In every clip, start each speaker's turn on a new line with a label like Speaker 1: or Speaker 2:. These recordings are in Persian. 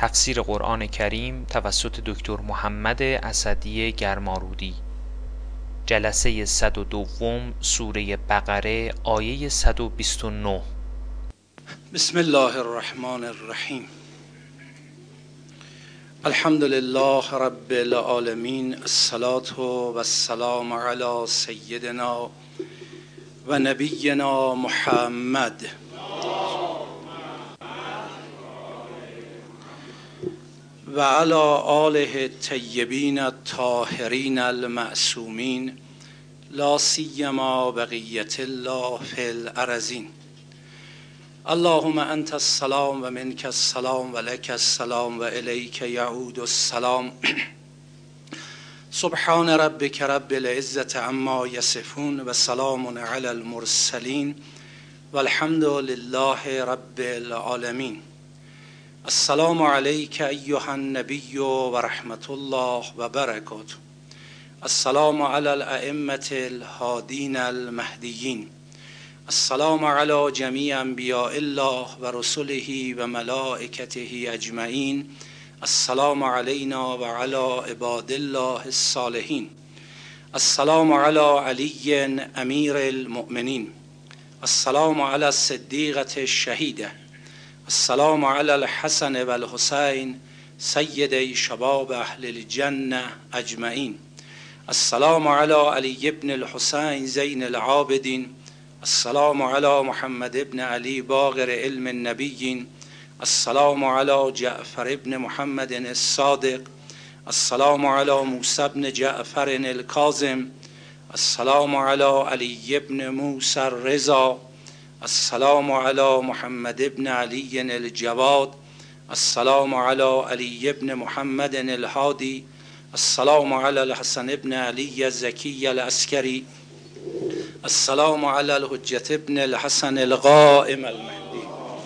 Speaker 1: تفسیر قرآن کریم توسط دکتر محمد اسدی گرمارودی، جلسه 102، سوره بقره، آیه 129.
Speaker 2: بسم الله الرحمن الرحیم. الحمد لله رب العالمین، الصلاة و السلام علی سیدنا و نبینا محمد و علی آله الطیبین الطاهرین المعصومین، لا سیما بقیة الله فی الارضین. اللهم انت السلام و منک السلام و لک السلام و الیک یعود السلام. سبحان ربک رب العزة عما یصفون و سلام علی المرسلین و الحمد لله رب العالمین. السلام علیک ایها النبی و رحمت الله و برکاته. السلام علی الائمة الهادین المهدیین. السلام علی جمیع انبیاء الله و رسله و ملائکته اجمعین. السلام علینا و علی عباد الله الصالحین. السلام علی علی امیر المؤمنین. السلام علی الصدیقة الشهیدة. السلام علی الحسن و الحسین سیدی شباب اهل الجنة اجمعین. السلام علی علی ابن الحسین زین العابدین. السلام علی محمد ابن علی باقر علم النبیین. السلام علی جعفر ابن محمد الصادق. السلام علی موسی ابن جعفر الکاظم. السلام علی علی ابن موسی الرضا. السلام علی محمد ابن علی الجواد. السلام علی علی ابن محمد الهادی. السلام علی الحسن ابن علی الزکی العسکری. السلام علی الحجة ابن الحسن القائم المهدی.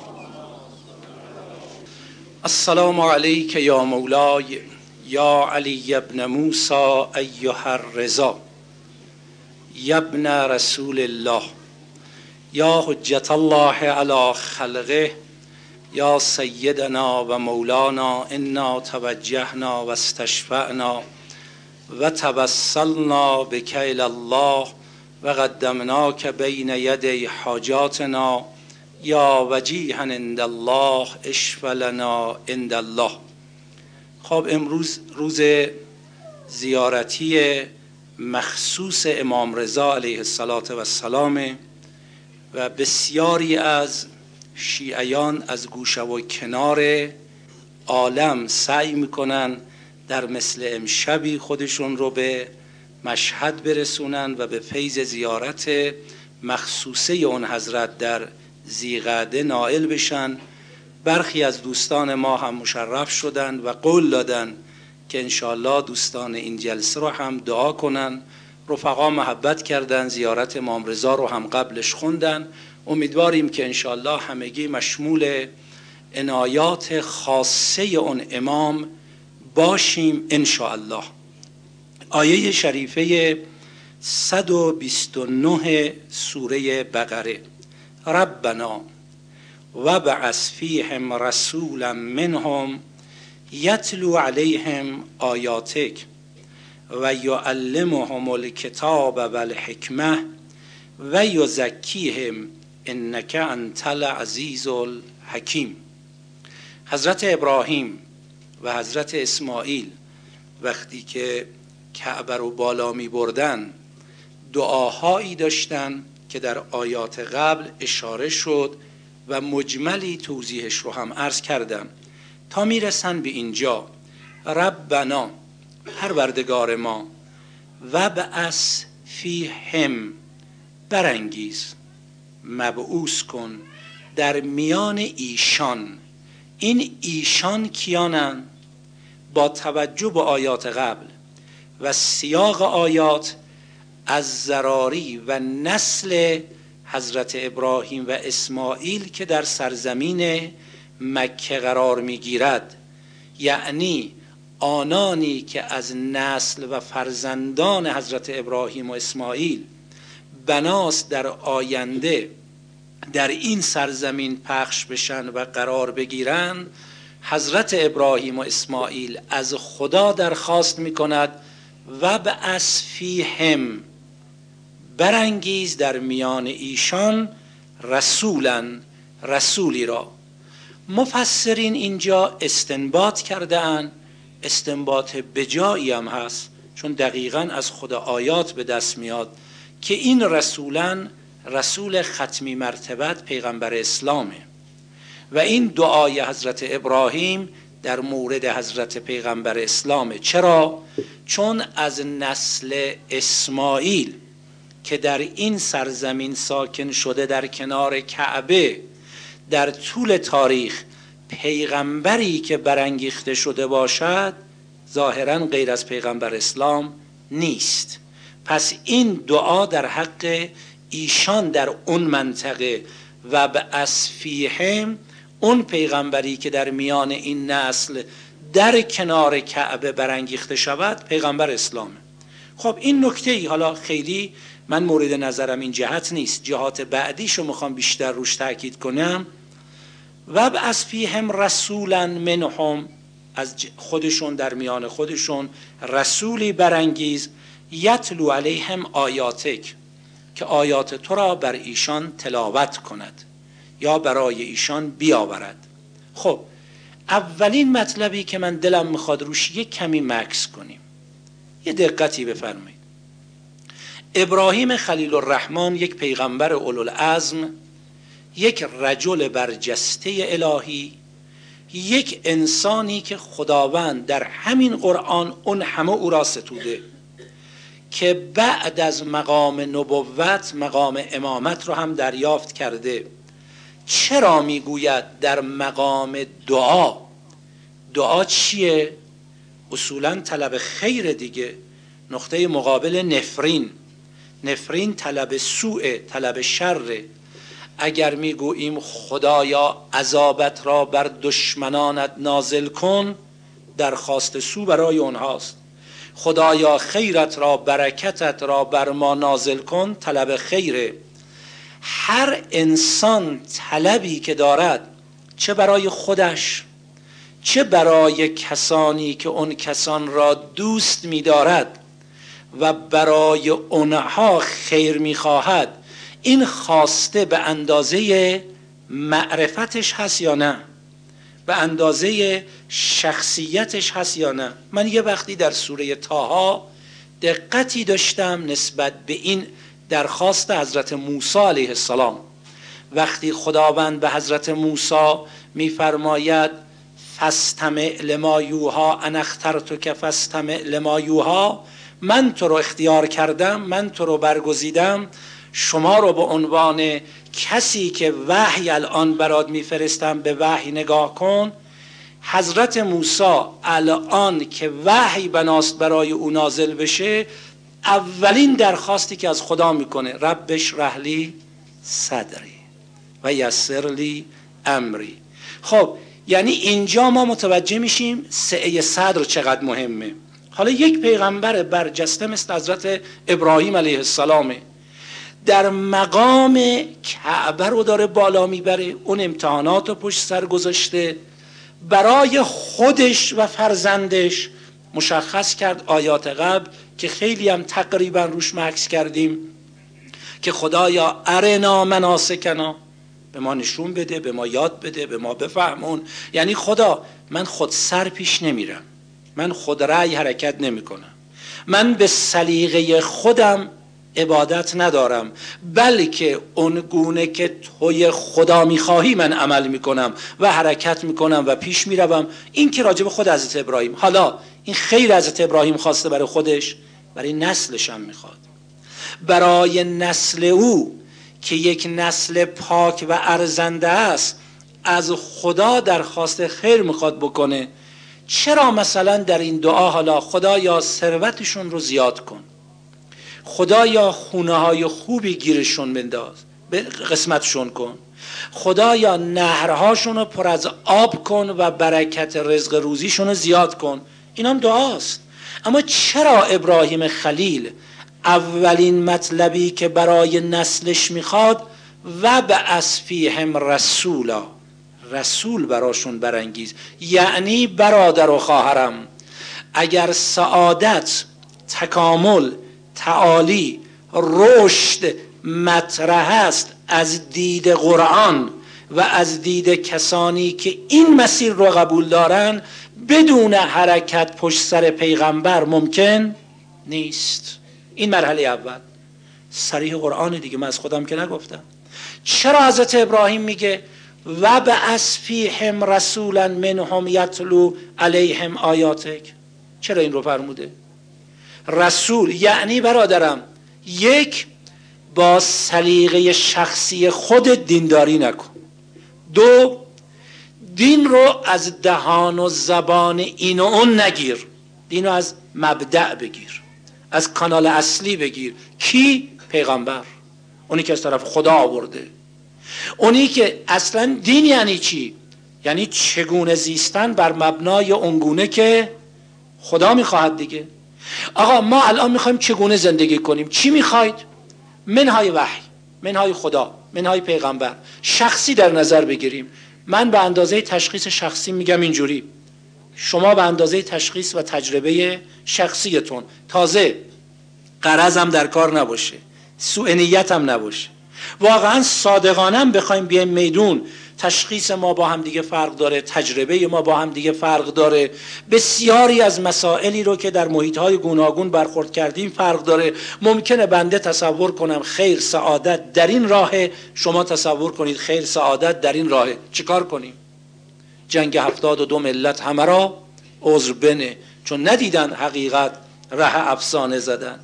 Speaker 2: السلام علیک یا مولای یا علی ابن موسی ایها الرضا، یا ابن رسول الله، یا حجة الله علی خلقه، یا سیدنا و مولانا. انا توجهنا و استشفعنا و توسلنا بک الی الله و قدمناک بین یدی حاجاتنا، یا وجیها عند الله اشفع لنا عند الله. خب امروز روز زیارتی مخصوص امام رضا علیه السلام و بسیاری از شیعیان از گوشه و کنار عالم سعی میکنن در مثل امشبی خودشون رو به مشهد برسونن و به فیض زیارت مخصوصه اون حضرت در ذیقعده نائل بشن. برخی از دوستان ما هم مشرف شدن و قول دادن که انشاءالله دوستان این جلسه رو هم دعا کنن. رفقا محبت کردن، زیارت امام رضا رو هم قبلش خوندن. امیدواریم که انشاءالله همگی مشمول عنایات خاصه اون امام باشیم انشاءالله. آیه شریفه 129 سوره بقره: ربنا و بعث فیهم رسولا منهم یتلو علیهم آیاتک و یعلمهم الکتاب و الحکمه و یزکیهم انک انت العزیز الحکیم. حضرت ابراهیم و حضرت اسماعیل وقتی که کعبه رو بالا می بردن دعاهایی داشتن که در آیات قبل اشاره شد و مجملی توضیحش رو هم عرض کردم تا می رسن به اینجا: ربنا، پروردگار ما، و بعث فیهم، برانگیز، مبعوث کن در میان ایشان. این ایشان کیانن؟ با توجه به آیات قبل و سیاق آیات از ذراری و نسل حضرت ابراهیم و اسماعیل که در سرزمین مکه قرار میگیرد، یعنی آنانی که از نسل و فرزندان حضرت ابراهیم و اسماعیل بناست در آینده در این سرزمین پخش بشن و قرار بگیرن، حضرت ابراهیم و اسماعیل از خدا درخواست میکند و بعث فیهم، برانگیز در میان ایشان رسولا، رسولی را. مفسرین اینجا استنباط کرده اند، استنباط بجایی هم هست، چون دقیقاً از خدا آیات به دست میاد که این رسولاً رسول ختمی مرتبت پیغمبر اسلامه و این دعای حضرت ابراهیم در مورد حضرت پیغمبر اسلامه. چرا؟ چون از نسل اسماعیل که در این سرزمین ساکن شده در کنار کعبه، در طول تاریخ پیغمبری که برانگیخته شده باشد ظاهراً غیر از پیغمبر اسلام نیست. پس این دعا در حق ایشان در اون منطقه و بعث فیهم، اون پیغمبری که در میان این نسل در کنار کعبه برانگیخته شود پیغمبر اسلامه. خب این نکته ای، حالا خیلی من مورد نظرم این جهت نیست، جهات بعدیشو میخوام بیشتر روش تاکید کنم. و بعث فیهم رسولا منهم، از خودشون در میان خودشون رسولی برانگیز، یتلو علیهم آیاتک، که آیات تو را بر ایشان تلاوت کند یا برای ایشان بیاورد. خب اولین مطلبی که من دلم میخواد روش یک کمی مکث کنیم، یه دقتی بفرمایید. ابراهیم خلیل الرحمن یک پیغمبر اولوالعزم، یک رجل برجسته الهی، یک انسانی که خداوند در همین قرآن اون همه او را ستوده که بعد از مقام نبوت مقام امامت رو هم دریافت کرده. چرا میگوید در مقام دعا؟ دعا چیه؟ اصولا طلب خیر دیگه. نقطه مقابل نفرین، نفرین طلب سوء، طلب شر. اگر میگوییم خدایا عذابت را بر دشمنانت نازل کن، درخواست سو برای اونهاست. خدایا خیرت را، برکتت را بر ما نازل کن، طلب خیره. هر انسان طلبی که دارد، چه برای خودش چه برای کسانی که اون کسان را دوست می‌دارد و برای اونها خیر می‌خواهد، این خواسته به اندازه معرفتش هست یا نه؟ به اندازه شخصیتش هست یا نه؟ من یه وقتی در سوره طه دقتی داشتم نسبت به این درخواست حضرت موسی علیه السلام. وقتی خداوند به حضرت موسی میفرماید فاستمع لما یوحی انا اخترتک فاستمع لما یوحی، من تو رو اختیار کردم، من تو رو برگزیدم، شما رو به عنوان کسی که وحی الان برات میفرستم به وحی نگاه کن. حضرت موسی الان که وحی بناست برای او نازل بشه، اولین درخواستی که از خدا میکنه رب اشرح لی صدری و یسر لی امری. خب یعنی اینجا ما متوجه میشیم سعه صدر چقدر مهمه. حالا یک پیغمبر برجسته مثل حضرت ابراهیم علیه السلام در مقام کعبه رو داره بالا میبره، اون امتحانات رو پشت سر گذاشته، برای خودش و فرزندش مشخص کرد آیات قبل که خیلی هم تقریبا روش مکث کردیم که خدایا ارنا مناسکنا، به ما نشون بده، به ما یاد بده، به ما بفهمون. یعنی خدا من خود سر پیش نمیرم، من خود رأی حرکت نمی کنم، من به سلیقه خودم عبادت ندارم، بلکه اون گونه که توی خدا میخواهی من عمل میکنم و حرکت میکنم و پیش میروم. این که راجب خود حضرت ابراهیم. حالا این خیر حضرت ابراهیم خواسته برای خودش، برای نسلش هم میخواد، برای نسل او که یک نسل پاک و ارزنده است از خدا درخواست خیر میخواد بکنه. چرا مثلا در این دعا حالا خدایا ثروتشون رو زیاد کن، خدایا خونه های خوبی گیرشون بنداز، قسمتشون کن، خدایا نهرهاشون رو پر از آب کن و برکت رزق روزیشون رو زیاد کن. این هم دعاست. اما چرا ابراهیم خلیل اولین مطلبی که برای نسلش میخواد و بعث فیهم رسولا، رسول براشون برانگیز. یعنی برادر و خواهرم، اگر سعادت، تکامل، تعالی، رشد مطرح است از دید قرآن و از دید کسانی که این مسیر رو قبول دارن، بدون حرکت پشت سر پیغمبر ممکن نیست. این مرحله اول. صریح قرآن دیگه، من از خودم که نگفتم. چرا حضرت ابراهیم میگه و بعث فیهم رسولا منهم یتلو علیهم آیاتک؟ چرا این رو فرموده؟ رسول یعنی برادرم، یک، با سلیقه شخصی خود دینداری نکن. دو، دین رو از دهان و زبان این و اون نگیر. دین رو از مبدأ بگیر، از کانال اصلی بگیر. کی؟ پیغمبر، اونی که از طرف خدا آورده، اونی که اصلا دین یعنی چی؟ یعنی چگونه زیستن بر مبنای اونگونه که خدا میخواهد دیگه. آقا ما الان میخوایم چگونه زندگی کنیم؟ چی میخواید؟ منهای وحی، منهای خدا، منهای پیغمبر، شخصی در نظر بگیریم. من به اندازه تشخیص شخصی میگم اینجوری، شما به اندازه تشخیص و تجربه شخصیتون. تازه غرضم در کار نباشه، سوء نیتم نباشه، واقعا صادقانم بخوایم بیایم میدون. تشخیص ما با هم دیگه فرق داره، تجربه ما با هم دیگه فرق داره، بسیاری از مسائلی رو که در محیط‌های گوناگون برخورد کردیم فرق داره. ممکنه بنده تصور کنم خیر سعادت در این راهه، شما تصور کنید خیر سعادت در این راهه. چیکار کنیم؟ جنگ 72 ملت همه را عذر بنه، چون ندیدن حقیقت ره افسانه زدن.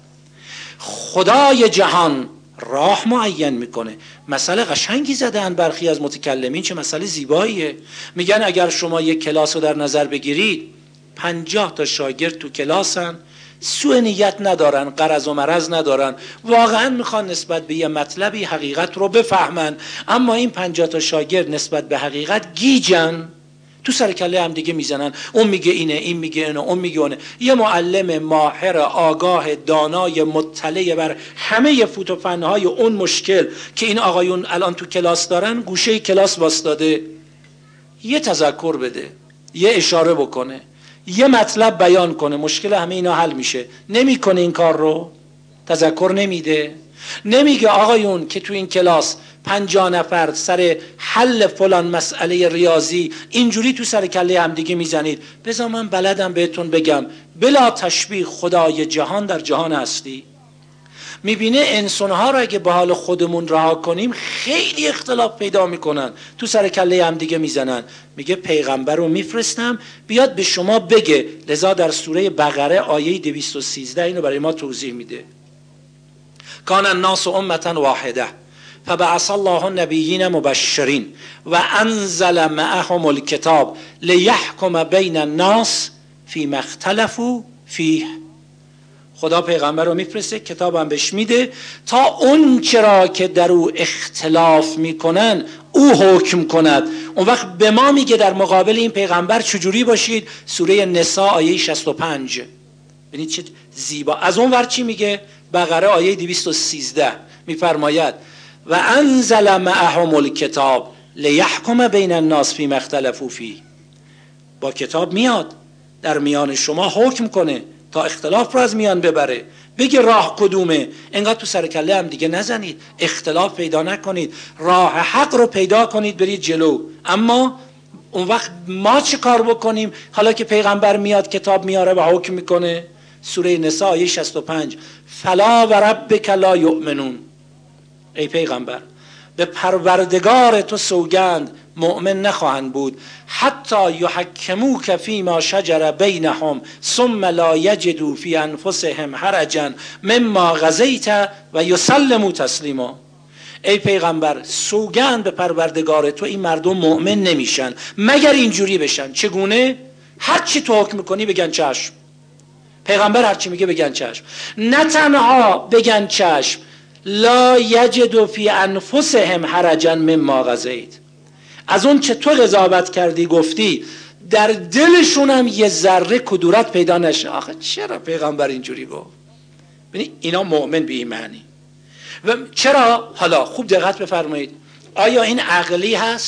Speaker 2: خدای جهان راه معین میکنه. مسئله قشنگی زدن برخی از متکلمین، چه مسئله زیباییه. میگن اگر شما یک کلاس رو در نظر بگیرید، 50 تا شاگرد تو کلاسن، سوء نیت ندارن، غرض و مرض ندارن، واقعا میخوان نسبت به یه مطلبی حقیقت رو بفهمن، اما این 50 تا شاگرد نسبت به حقیقت گیجن، تو سر کله هم دیگه میزنن. اون میگه اینه، این میگه اینه، اون میگه اونه. یه معلم ماهر، آگاه، دانای، مطلع بر همه فوت و فنهای اون مشکل که این آقایون الان تو کلاس دارن، گوشه کلاس واسطاده، یه تذکر بده، یه اشاره بکنه، یه مطلب بیان کنه، مشکل همه اینا حل میشه. نمیکنه این کار رو، تذکر نمیده، نمیگه آقایون که تو این کلاس 50 نفر سر حل فلان مسئله ریاضی اینجوری تو سر کله هم دیگه میزنید. بذار من بلدم بهتون بگم، بلا تشبیه خدای جهان در جهان هستی. میبینه انسانها رو اگه به حال خودمون رها کنیم خیلی اختلاف پیدا میکنن، تو سر کله هم دیگه میزنن. میگه پیغمبر رو میفرستم بیاد به شما بگه. لذا در سوره بقره آیه 213 اینو برای ما توضیح میده. کان الناس امة واحده فبعث الله النبیین مبشرین و انزل معهم الکتاب لیحکم بین الناس فیما اختلفوا فیه. خدا پیغمبر رو میفرسته، کتاب هم بهش میده تا اون چرا که در او اختلاف میکنن او حکم کند. اون وقت به ما میگه در مقابل این پیغمبر چجوری باشید. سوره نساء آیه 65. ببینید چه زیبا. از اون ور چی میگه؟ بقره آیه 213 میفرماید و انزل معهم الکتاب لیحکم بین الناس فیما اختلفوا فیه. با کتاب میاد در میان شما حکم کنه تا اختلاف رو از میان ببره، بگه راه کدومه. انقدر تو سر کله هم دیگه نزنید، اختلاف پیدا نکنید، راه حق رو پیدا کنید برید جلو. اما اون وقت ما چه کار بکنیم حالا که پیغمبر میاد کتاب میاره و حکم میکنه؟ سوره نساء آیه 65 فلا و ربک لا یؤمنون. ای پیغمبر به پروردگار تو سوگند مؤمن نخواهند بود حتی یحکموک فیما شجر بینهم ثم لا یجدوا فی انفسهم حرجا مما قضیت و یسلموا تسلیما. ای پیغمبر سوگند به پروردگار تو این مردم مؤمن نمیشن مگر اینجوری بشن. چگونه؟ هر چی تو حکم کنی بگن چشم. پیغمبر هر چی میگه بگن چشم. نه تنها بگن چشم، لا یجدوا فی انفسهم حرجا مما قضیت، از اون چه تو قضاوت کردی گفتی در دلشون هم یه ذره کدورت پیدا نشه. آخه چرا پیغمبر اینجوری گفت؟ ببین اینا مؤمن به این معنی. و چرا؟ حالا خوب دقت بفرمایید، آیا این عقلی هست؟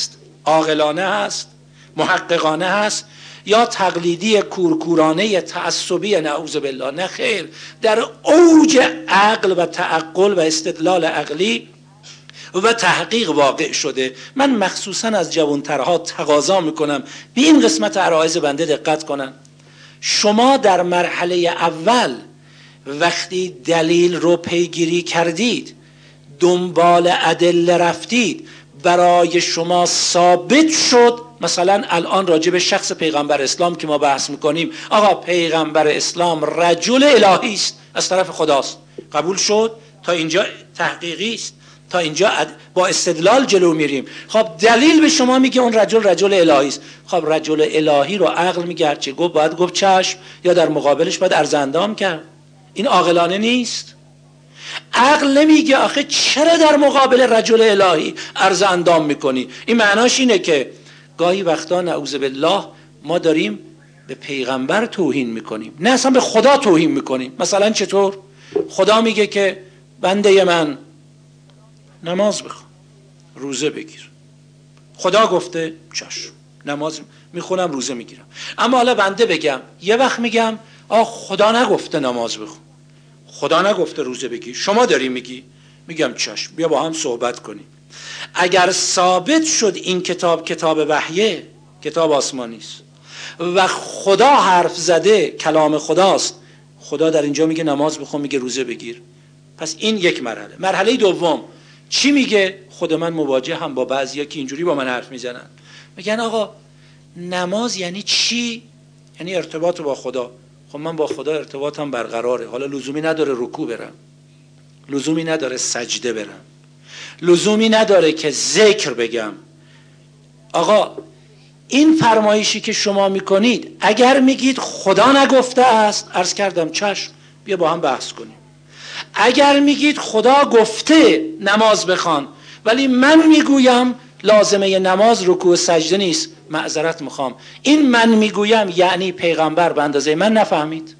Speaker 2: عاقلانه هست، محققانه هست، یا تقلیدی کورکورانه تعصبی نعوذ بالله؟ نه خیر، در اوج عقل و تعقل و استدلال عقلی و تحقیق واقع شده. من مخصوصا از جوانترها تقاضا میکنم به این قسمت عرایض بنده دقت کنن. شما در مرحله اول وقتی دلیل رو پیگیری کردید، دنبال ادله رفتید، برای شما ثابت شد، مثلا الان راجع به شخص پیغمبر اسلام که ما بحث میکنیم، آقا پیغمبر اسلام رجل الهی است، از طرف خداست، قبول شد، تا اینجا تحقیقی است، تا اینجا با استدلال جلو میریم. خب دلیل به شما میگه اون رجل الهی است. خب رجل الهی رو عقل میگه چه گفت، باید گفت چشم، یا در مقابلش باید ارز اندام کرد. این عاقلانه نیست. عقل نمیگه آخه چرا در مقابل رجل الهی ارز اندام میکنی. این معناش اینه که گاهی وقتا نعوذ بالله ما داریم به پیغمبر توهین میکنیم، نه اصلا به خدا توهین میکنیم. مثلا چطور؟ خدا میگه که بنده من نماز بخون، روزه بگیر. خدا گفته چشم، نماز میخونم، روزه میگیرم. اما حالا بنده بگم، یه وقت میگم خدا نگفته نماز بخون، خدا نگفته روزه بگیر، شما داری میگی، میگم چشم، بیا با هم صحبت کنیم. اگر ثابت شد این کتاب وحیه، کتاب آسمانی است و خدا حرف زده، کلام خداست، خدا در اینجا میگه نماز بخون، میگه روزه بگیر، پس این یک مرحله. مرحله دوم چی میگه؟ خود من مواجه هم با بعضیا که اینجوری با من حرف میزنن، میگن آقا نماز یعنی چی؟ یعنی ارتباط با خدا. خب من با خدا ارتباطم برقراره، حالا لزومی نداره رکوع برم، لزومی نداره سجده برم، لزومی نداره که ذکر بگم. آقا این فرمایشی که شما میکنید، اگر میگید خدا نگفته است، عرض کردم چشم، بیا با هم بحث کنیم. اگر میگید خدا گفته نماز بخوان، ولی من میگویم لازمه نماز رکوع سجده نیست، معذرت میخوام، این من میگویم یعنی پیغمبر به اندازه من نفهمید؟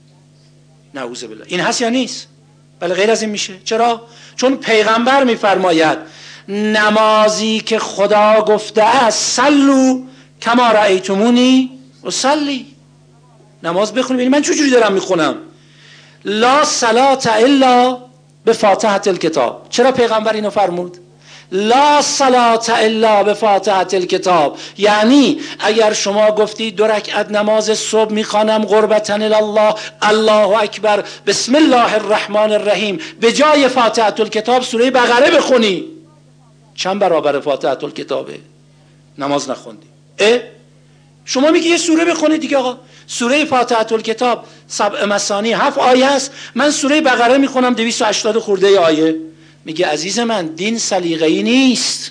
Speaker 2: نعوذ بالله. این هست یا نیست؟ بله غیر از این میشه. چرا؟ چون پیغمبر میفرماید نمازی که خدا گفته است صلوا کما رأیتمونی اصلی، نماز بخونید ببینید من چجوری دارم میخونم. لا صلاة الا بفاتحة الکتاب. چرا پیغمبر اینو فرمود؟ لا صلاة الا بفاتحة الکتاب، یعنی اگر شما گفتید 2 رکعت نماز صبح میخوانم قربتن الله، الله اکبر، بسم الله الرحمن الرحیم، به جای فاتحة الکتاب سوره بقره بخونی، چند برابر فاتحة الکتابه؟ نماز نخوندی. شما میگی یه سوره بخونید دیگه. آقا سوره فاتحة الکتاب 7 مثانی 7 آیه است، من سوره بقره میخونم 280 خورده آیه. میگه عزیز من دین سلیقه‌ای نیست،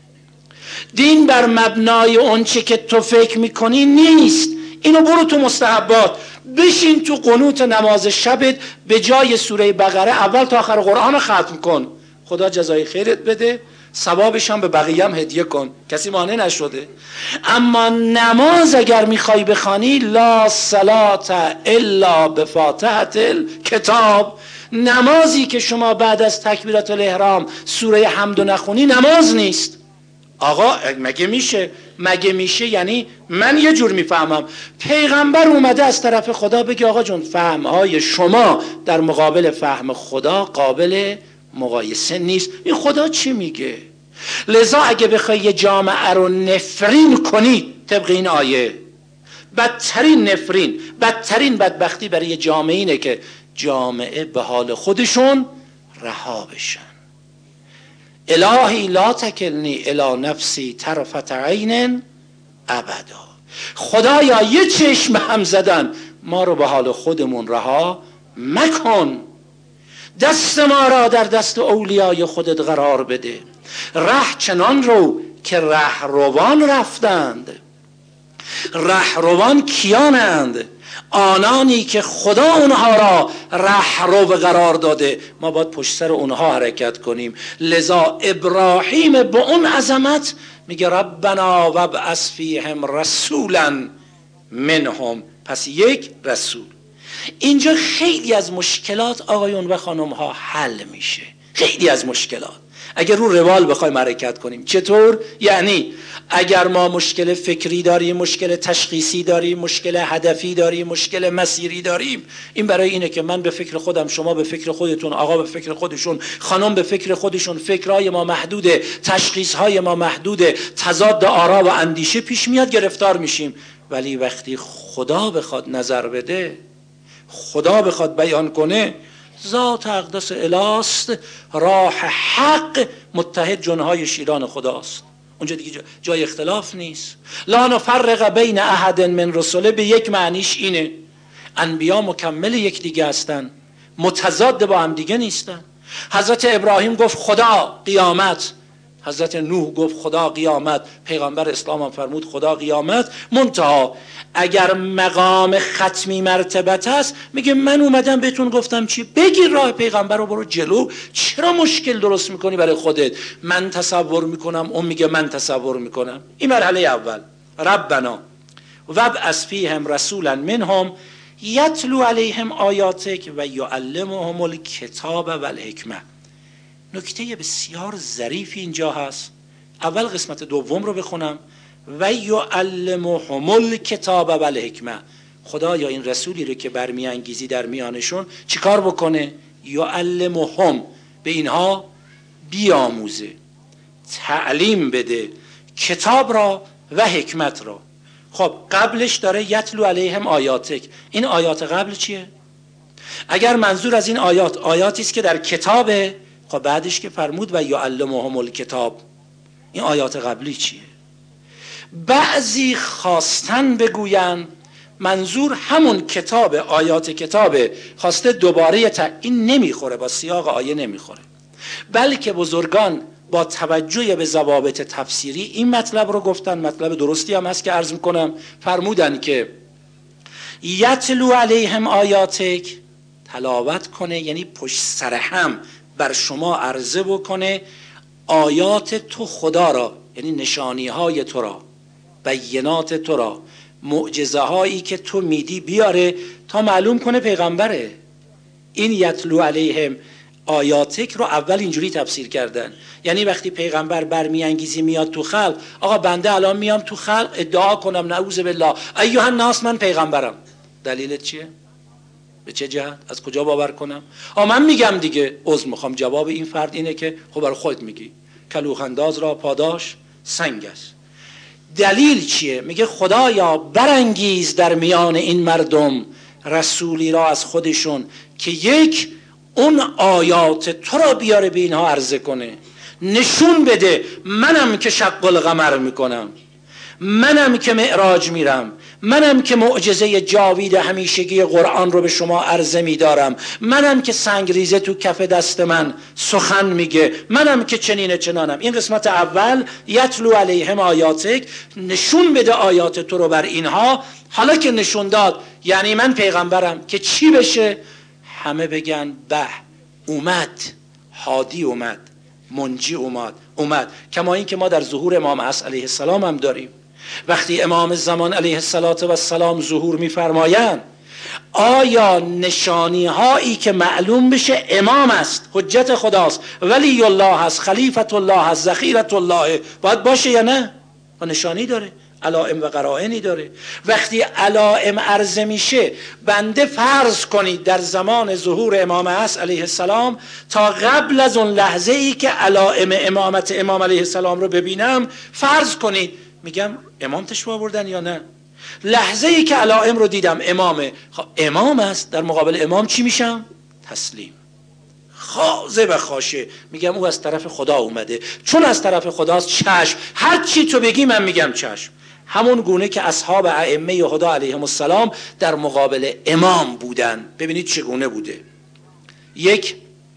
Speaker 2: دین بر مبنای اون چه که تو فکر میکنی نیست. اینو برو تو مستحبات، بشین تو قنوت نماز شبت، به جای سوره بقره اول تا آخر قرآن ختم کن، خدا جزای خیرت بده، ثوابش هم به بقیه هم هدیه کن، کسی مانع نشده. اما نماز اگر میخوای بخوانی لا صلاة الا بفاتحة الکتاب، نمازی که شما بعد از تکبیرات الاحرام سوره حمد نخونی نماز نیست. آقا مگه میشه؟ مگه میشه؟ یعنی من یه جور میفهمم، پیغمبر اومده از طرف خدا بگه آقا جون فهمهای شما در مقابل فهم خدا قابل مقایسه نیست. این خدا چی میگه؟ لذا اگه بخوای یه جامعه رو نفرین کنی طبق این آیه، بدترین نفرین، بدترین بدبختی برای یه جامعه اینه که جامعه به حال خودشون رها بشن. الهی لا تکلنی الی نفسی طرفة عین ابدا. خدایا یه چشم هم زدن، ما رو به حال خودمون رها مکن، دست ما را در دست اولیای خودت قرار بده. ره چنان رو که رهروان رفتند. رهروان کیانند؟ آنانی که خدا اونها را رهرو قرار داده، ما باید پشت سر اونها حرکت کنیم. لذا ابراهیم به اون عظمت میگه ربنا وابعث فیهم رسولا منهم. پس یک رسول. اینجا خیلی از مشکلات آقایون و خانم ها حل میشه، خیلی از مشکلات. اگر رو روال بخوایم حرکت کنیم. چطور؟ یعنی اگر ما مشکل فکری داریم، مشکل تشخیصی داریم، مشکل هدفی داریم، مشکل مسیری داریم، این برای اینه که من به فکر خودم، شما به فکر خودتون، آقا به فکر خودشون، خانم به فکر خودشون، فکرهای ما محدوده، تشخیصهای ما محدوده، تضاد آرا و اندیشه پیش میاد، گرفتار میشیم. ولی وقتی خدا بخواد نظر بده، خدا بخواد بیان کنه، ذات اقدس الاست، راه حق متحد جنهای شیران خداست. اونجا دیگه جای اختلاف نیست. لا نفرق بین احد من رسله به یک معنیش اینه، انبیا مکمل یک دیگه هستن، متضاد با هم دیگه نیستن. حضرت ابراهیم گفت خدا قیامت، حضرت نوح گفت خدا قیامت، پیغمبر اسلام هم فرمود خدا قیامت. منتها اگر مقام ختمی مرتبت هست، میگه من اومدم بهتون گفتم چی؟ بگیر راه پیغمبر رو برو جلو. چرا مشکل درست میکنی برای خودت؟ من تصور میکنم، اون میگه من تصور میکنم. این مرحله اول. ربنا وابعث فیهم رسولا منهم یتلو علیهم آیاتک و یعلمهم الکتاب و الحکمه. نکته بسیار ظریفی اینجا هست. اول قسمت دوم رو بخونم. و یعلمهم الکتاب و الحکمه. خدا یا این رسولی رو که برمیانگیزی در میانشون چیکار بکنه؟ یعلمهم، به اینها بیاموزه، تعلیم بده، کتاب را و حکمت را. خب قبلش داره یتلو علیهم آیاتک. این آیات قبل چیه؟ اگر منظور از این آیات آیاتی است که در کتابه، خب بعدش که فرمود و یعلمهم الکتاب، این آیات قبلی چیه؟ بعضی خواستن بگوین منظور همون کتاب، آیات کتابه، خواسته دوباره این نمیخوره، با سیاق آیه نمیخوره. بلکه بزرگان با توجه به ضوابط تفسیری این مطلب رو گفتن، مطلب درستی هم هست که عرض میکنم. فرمودن که یتلو علیهم آیاتک، تلاوت کنه یعنی پشت سر هم بر شما عرضه بکنه آیات تو خدا را، یعنی نشانی های تو را، بینات تو را، معجزه هایی که تو میدی بیاره تا معلوم کنه پیغمبره. این یتلو علیهم آیاتک رو اول اینجوری تفسیر کردن، یعنی وقتی پیغمبر برمیانگیزی میاد تو خلق، آقا بنده الان میام تو خلق ادعا کنم نعوذ بالله ایها الناس من پیغمبرم، دلیلت چیه؟ به چه جهت؟ از کجا باور کنم؟ من میگم دیگه، عذر میخوام. جواب این فرد اینه که خب برای خودت میگی، کلوخنداز را پاداش سنگ است. دلیل چیه؟ میگه خدایا برانگیز در میان این مردم رسولی را از خودشون که یک اون آیات تو را بیاره به اینها عرضه کنه، نشون بده منم که شق القمر میکنم، منم که معراج میرم، منم که معجزه جاوید همیشگی قرآن رو به شما عرضه میدارم، منم که سنگریزه تو کف دست من سخن میگه، منم که چنین چنانم. این قسمت اول، یتلو علیهم آیاتک، نشون بده آیات تو رو بر اینها. حالا که نشون داد یعنی من پیغمبرم، که چی بشه؟ همه بگن به اومد، هادی اومد، منجی اومد. کما این که ما در ظهور امام عصر علیه السلام هم داریم. وقتی امام زمان علیه السلام ظهور می‌فرمایند، آیا نشانی هایی که معلوم بشه امام است، حجت خداست، ولی الله است، خلیفت الله است، ذخیرت الله، باید باشه یا نه؟ و نشانی داره، علائم و قرائنی داره. وقتی علائم عرضه میشه، بنده فرض کنید در زمان ظهور امام عصر علیه السلام تا قبل از اون لحظه ای که علائم امامت امام علیه السلام رو ببینم، فرض کنید میگم امام تشریف آوردن یا نه؟ لحظه ای که علائم رو دیدم امامه، امام است، در مقابل امام چی میشم؟ تسلیم، خاضع و خاشع، میگم او از طرف خدا اومده، چون از طرف خداست چشم، هر چی تو بگی من میگم چشم. همون گونه که اصحاب ائمه هدا علیهم السلام در مقابل امام بودن. ببینید چگونه بوده. یک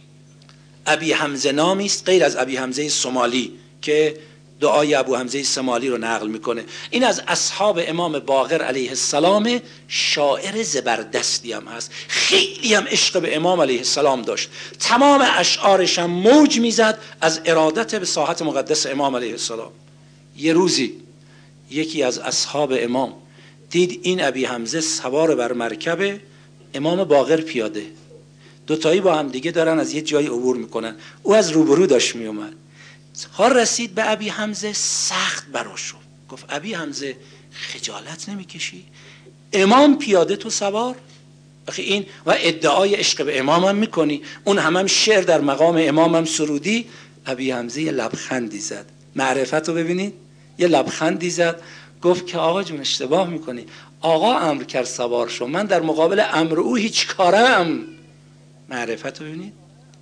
Speaker 2: ابی حمزه نامی است غیر از ابی حمزه سومالی که دعای ابو حمزه سمالی رو نقل میکنه. این از اصحاب امام باقر علیه السلام، شاعر زبردستی هم هست، خیلی هم عشق به امام علیه السلام داشت، تمام اشعارش هم موج میزد از ارادت به ساحت مقدس امام علیه السلام. یه روزی یکی از اصحاب امام دید این ابی حمزه سوار بر مرکب، امام باقر پیاده، دوتایی با هم دیگه دارن از یه جایی عبور میکنن، او از روبرو داشت میومد. ها رسید به ابی حمزه، سخت براش شد. گفت ابی حمزه خجالت نمیکشی؟ امام پیاده تو سوار؟ آخه این و ادعای عشق به امام هم میکنی، اون هم شعر در مقام امام هم سرودی. ابی حمزه یه لبخندی زد، معرفت رو ببینید، یه لبخندی زد، گفت که آقا جون اشتباه میکنی، آقا امر کرد سوار شو، من در مقابل امر او هیچ کارم. معرفت رو ببینید.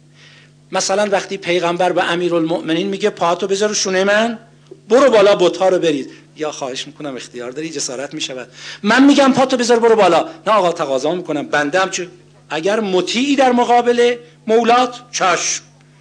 Speaker 2: مثلا وقتی پیغمبر به امیرالمؤمنین میگه پاهاتو بذار رو شونه من، برو بالا بت‌ها رو برید، یا خواهش میکنم اختیار داری، جسارت میشود. من میگم پاهاتو بذار برو بالا، نه آقا تقاضا میکنم بندم چه؟ اگر مطیعی در مقابل مولات چشم.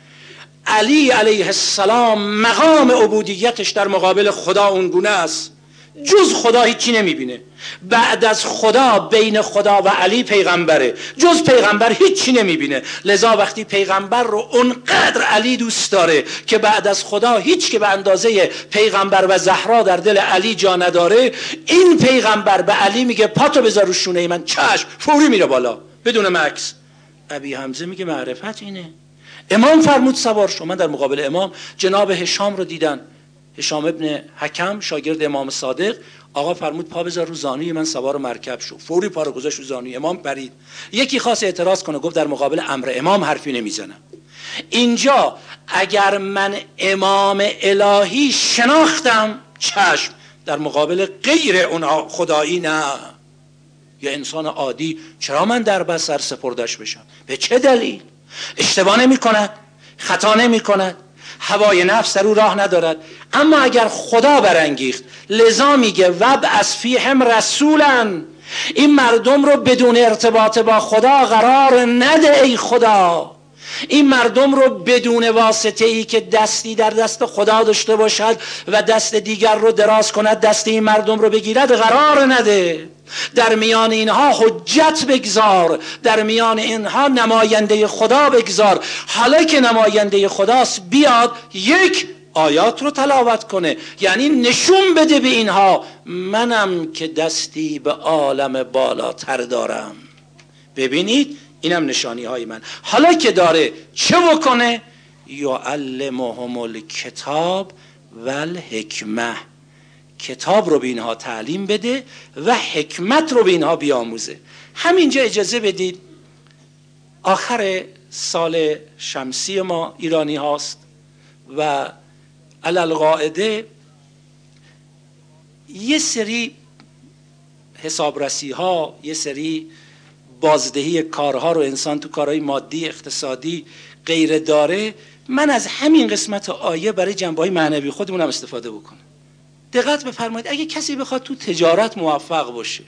Speaker 2: علی علیه السلام مقام عبودیتش در مقابل خدا اونگونه است، جز خدا هیچی نمیبینه. بعد از خدا بین خدا و علی پیغمبره، جز پیغمبر هیچی نمیبینه. لذا وقتی پیغمبر رو اونقدر علی دوست داره که بعد از خدا هیچ که به اندازه پیغمبر و زهرا در دل علی جا نداره، این پیغمبر به علی میگه پاتو بذار رو شونه من، چشم، فوری میره بالا بدون مکس. ابی حمزه میگه معرفت اینه. امام فرمود سوار شو. من در مقابل امام جناب هشام رو دیدن، هشام ابن حکم شاگرد امام صادق، آقا فرمود پا بذار رو زانوی من، سوار مرکب شو. فوری پا رو گذاشت رو زانوی امام، پرید. یکی خواست اعتراض کنه، گفت در مقابل امر امام حرفی نمیزنم. اینجا اگر من امام الهی شناختم چشم، در مقابل غیر اون خدایی نه. یا انسان عادی چرا من در بسر سپردش بشم؟ به چه دلیل؟ اشتباه نمی کند، خطا نمی کند، هوای نفس در او راه ندارد. اما اگر خدا برانگیخت، لذا میگه وبعث فیهم رسولا، این مردم رو بدون ارتباط با خدا قرار نده ای خدا. این مردم رو بدون واسطه ای که دستی در دست خدا داشته باشد و دست دیگر رو دراز کند دست این مردم رو بگیرد قرار نده. در میان اینها حجت بگذار، در میان اینها نماینده خدا بگذار. حالا که نماینده خداست بیاد یک آیات رو تلاوت کنه، یعنی نشون بده به اینها منم که دستی به عالم بالاتر دارم. ببینید اینم نشانی های من. حالا که داره چه بکنه؟ یعلمهم الکتاب والحکمه، کتاب رو به اینها تعلیم بده و حکمت رو به اینها بیاموزه. همینجا اجازه بدید، آخر سال شمسی ما ایرانی هاست و علالقاعده یه سری حسابرسی ها، یه سری بازدهی کارها رو انسان تو کارهای مادی اقتصادی غیر داره. من از همین قسمت آیه برای جنبه‌های معنوی خودمونم استفاده بکنم. دقت بفرمایید، اگه کسی بخواد تو تجارت موفق باشه،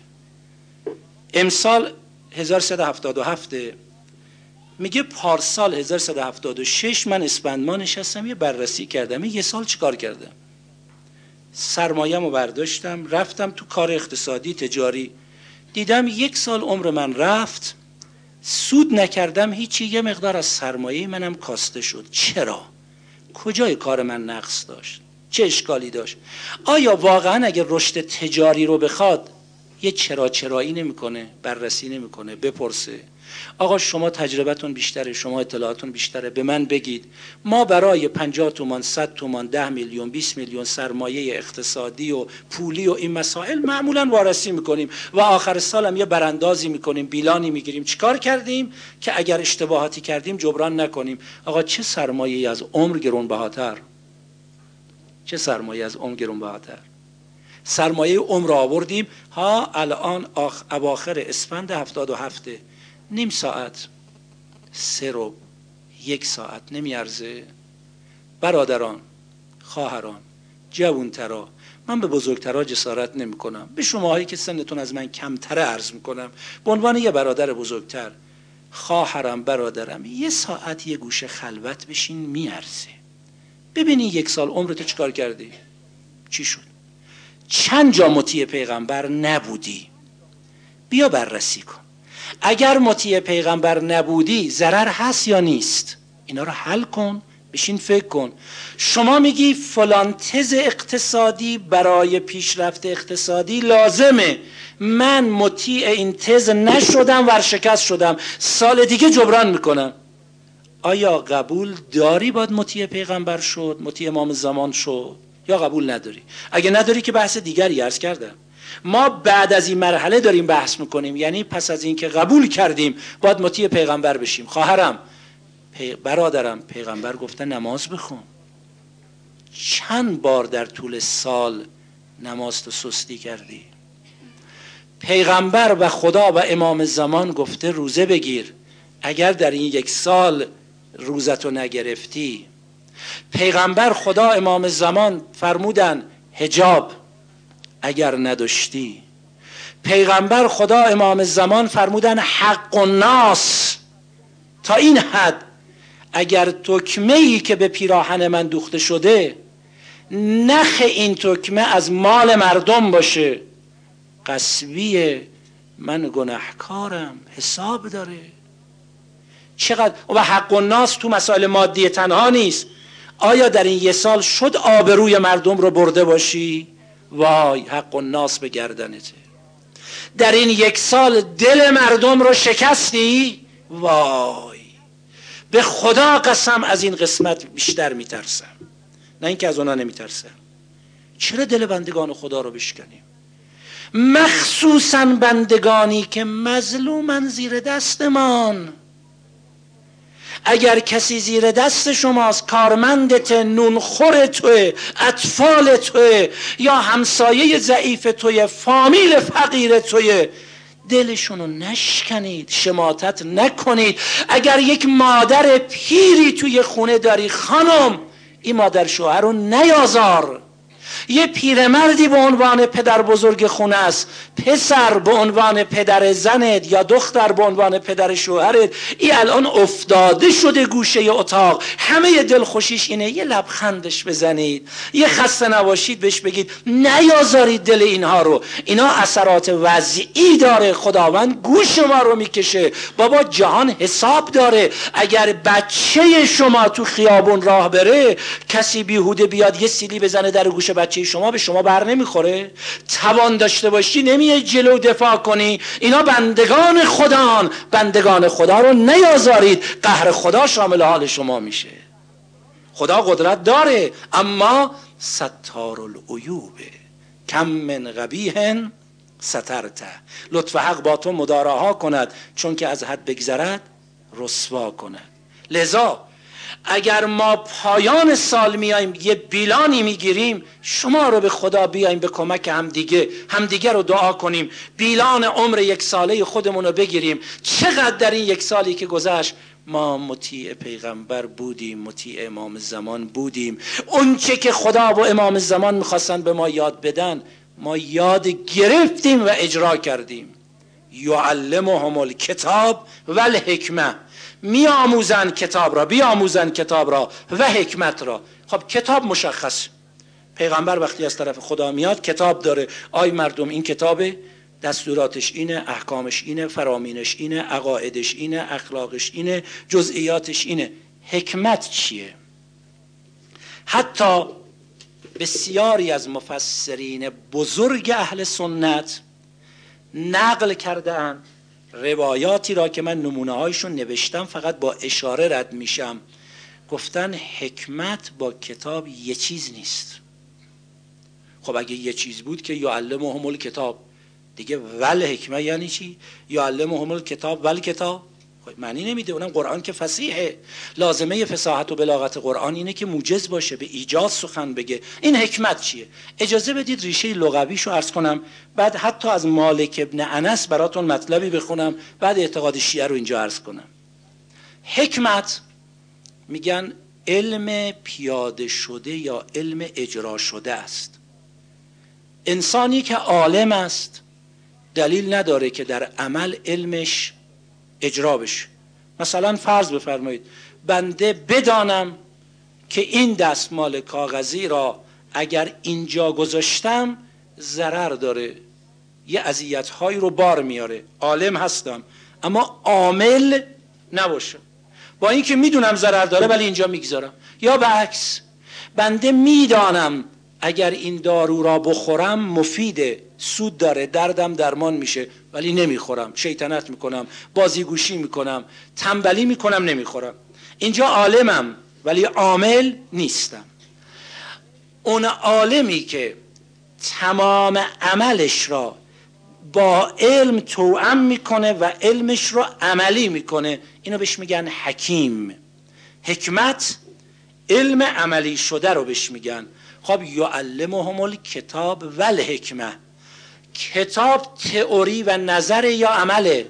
Speaker 2: امسال 1377 میگه پارسال 1376 من اسفندماه نشستم یه بررسی کردم، یه سال چیکار کردم، سرمایه‌مو برداشتم رفتم تو کار اقتصادی تجاری، دیدم یک سال عمر من رفت، سود نکردم هیچی، یه مقدار از سرمایه منم کاسته شد. چرا؟ کجای کار من نقص داشت؟ چه اشکالی داشت؟ آیا واقعا اگر رشد تجاری رو بخواد یه چرایی نمیکنه، بررسی نمیکنه، بپرسه آقا شما تجربتون بیشتره، شما اطلاعاتون بیشتره، به من بگید ما برای 50 تومان 100 تومان 10 میلیون 20 میلیون سرمایه اقتصادی و پولی و این مسائل معمولا وارسی میکنیم و آخر سال هم یه براندازی میکنیم، بیلانی میگیریم. چیکار کردیم که اگر اشتباهاتی کردیم جبران نکنیم؟ آقا چه سرمایه از عمر گرانبهاتر، چه سرمایه از عمر گرانبهاتر؟ سرمایه عمر آوردیم، ها الان اواخر اسفند 77 نیم ساعت، 3 ربع، 1 ساعت نمیارزه؟ برادران، خواهران، جوانترا، من به بزرگترا جسارت نمی کنم، به شماهایی که سنتون از من کمتره عرض می کنم، به عنوان یه برادر بزرگتر، خواهرم، برادرم، 1 ساعت یه گوشه خلوت بشین میارزه. ببینی 1 سال عمرتو چیکار کردی؟ چی شد؟ چند جا مطیع پیغمبر نبودی؟ بیا بررسی کن. اگر مطیع پیغمبر نبودی ضرر هست یا نیست؟ اینا رو حل کن، بشین فکر کن. شما میگی فلان تز اقتصادی برای پیشرفت اقتصادی لازمه، من مطیع این تز نشدم، ورشکست شدم، سال دیگه جبران میکنم. آیا قبول داری باید مطیع پیغمبر شد، مطیع امام زمان شد، یا قبول نداری؟ اگه نداری که بحث دیگری عرض کردم. ما بعد از این مرحله داریم بحث میکنیم، یعنی پس از این که قبول کردیم باید مطیع پیغمبر بشیم. خواهرم، برادرم، پیغمبر گفته نماز بخون. چند بار در طول سال نماز تو سستی کردی؟ پیغمبر و خدا و امام زمان گفته روزه بگیر. اگر در این 1 سال روزتو نگرفتی، پیغمبر خدا امام زمان فرمودن حجاب اگر نداشتی، پیغمبر خدا امام زمان فرمودن حق الناس تا این حد اگر تکمه‌ای که به پیراهن من دوخته شده نخ این تکمه از مال مردم باشه، غصبیه، من گناهکارم، حساب داره. چقدر و حق الناس تو مسائل مادی تنها نیست. آیا در این 1 سال شد آبروی مردم رو برده باشی؟ وای، حق الناس به گردنته. در این 1 سال دل مردم رو شکستی؟ وای، به خدا قسم از این قسمت بیشتر میترسم، نه اینکه از اونا نمیترسم. چرا دل بندگان خدا رو بشکنیم؟ مخصوصا بندگانی که مظلومن زیر دستمان. اگر کسی زیر دست شماست، کارمندت، نونخور توه، اطفال توه، یا همسایه ضعیف توه، فامیل فقیر توه، دلشونو نشکنید، شماتت نکنید. اگر یک مادر پیری توی خونه داری، خانم، این مادر شوهر رو نیازار. یه پیرمردی به عنوان پدر بزرگ خونه است، پسر به عنوان پدر زنت یا دختر به عنوان پدر شوهرت، این الان افتاده شده گوشه اتاق، همه دلخوشیش اینه یه لبخندش بزنید، یه خسته نباشید بهش بگید، نیازارید دل اینها رو. اینا اثرات وضعی داره، خداوند گوش ما رو میکشه. بابا جهان حساب داره. اگر بچه شما تو خیابون راه بره، کسی بیهوده بیاد یه سیلی بزنه در گوش بچه شما، به شما بر نمیخوره؟ توان داشته باشی نمیای جلو دفاع کنی. اینا بندگان خدان، بندگان خدا رو نیازارید، قهر خدا شامل حال شما میشه. خدا قدرت داره، اما ستار العیوبه، کم من قبیح سترته. لطف حق با تو مداراها کند، چون که از حد بگذرد رسوا کند. لذا اگر ما پایان سال میایم یه بیلانی میگیریم، شما رو به خدا بیایم به کمک همدیگه رو دعا کنیم، بیلان عمر 1 ساله خودمون رو بگیریم. چقدر در این 1 سالی که گذشت ما مطیع پیغمبر بودیم، مطیع امام زمان بودیم. اون چه که خدا و امام زمان میخواستن به ما یاد بدن، ما یاد گرفتیم و اجرا کردیم. یعلمهم الکتاب و الحکمه، میآموزن کتاب را، بیاموزن کتاب را و حکمت را. خب کتاب مشخص، پیغمبر وقتی از طرف خدا میاد کتاب داره. آی مردم، این کتابه، دستوراتش اینه، احکامش اینه، فرامینش اینه، عقایدش اینه، اخلاقش اینه، جزئیاتش اینه. حکمت چیه؟ حتی بسیاری از مفسرین بزرگ اهل سنت نقل کردن روایاتی را که من نمونه هایشون نوشتم، فقط با اشاره رد میشم. گفتن حکمت با کتاب یه چیز نیست. خب اگه یه چیز بود که یعلمهم الکتاب دیگه، ول حکمت یعنی چی؟ یعلمهم الکتاب ول کتاب معنی نمیده. اونم قرآن که فصیحه، لازمه فصاحت و بلاغت قرآن اینه که موجز باشه، به ایجاز سخن بگه. این حکمت چیه؟ اجازه بدید ریشه لغویشو عرض کنم، بعد حتی از مالک ابن انس براتون مطلبی بخونم، بعد اعتقاد شیعه رو اینجا عرض کنم. حکمت میگن علم پیاده شده یا علم اجرا شده است. انسانی که عالم است دلیل نداره که در عمل علمش اجرا بشه. مثلا فرض بفرمایید بنده بدانم که این دستمال کاغذی را اگر اینجا گذاشتم ضرر داره، یه اذیت‌هایی رو بار میاره، عالم هستم اما عامل نباشم، با اینکه میدونم ضرر داره ولی اینجا میگذارم. یا به عکس، بنده میدانم اگر این دارو را بخورم مفیده، سود داره، دردم درمان میشه، ولی نمیخورم، شیطنت میکنم، بازیگوشی میکنم، تنبلی میکنم، نمیخورم. اینجا عالمم ولی عامل نیستم. اون عالمی که تمام عملش را با علم توأم میکنه و علمش رو عملی میکنه، اینو بهش میگن حکیم. حکمت علم عملی شده رو بهش میگن. خب یعلمهم الکتاب و الحکمه، کتاب تئوری و نظر یا عمله؟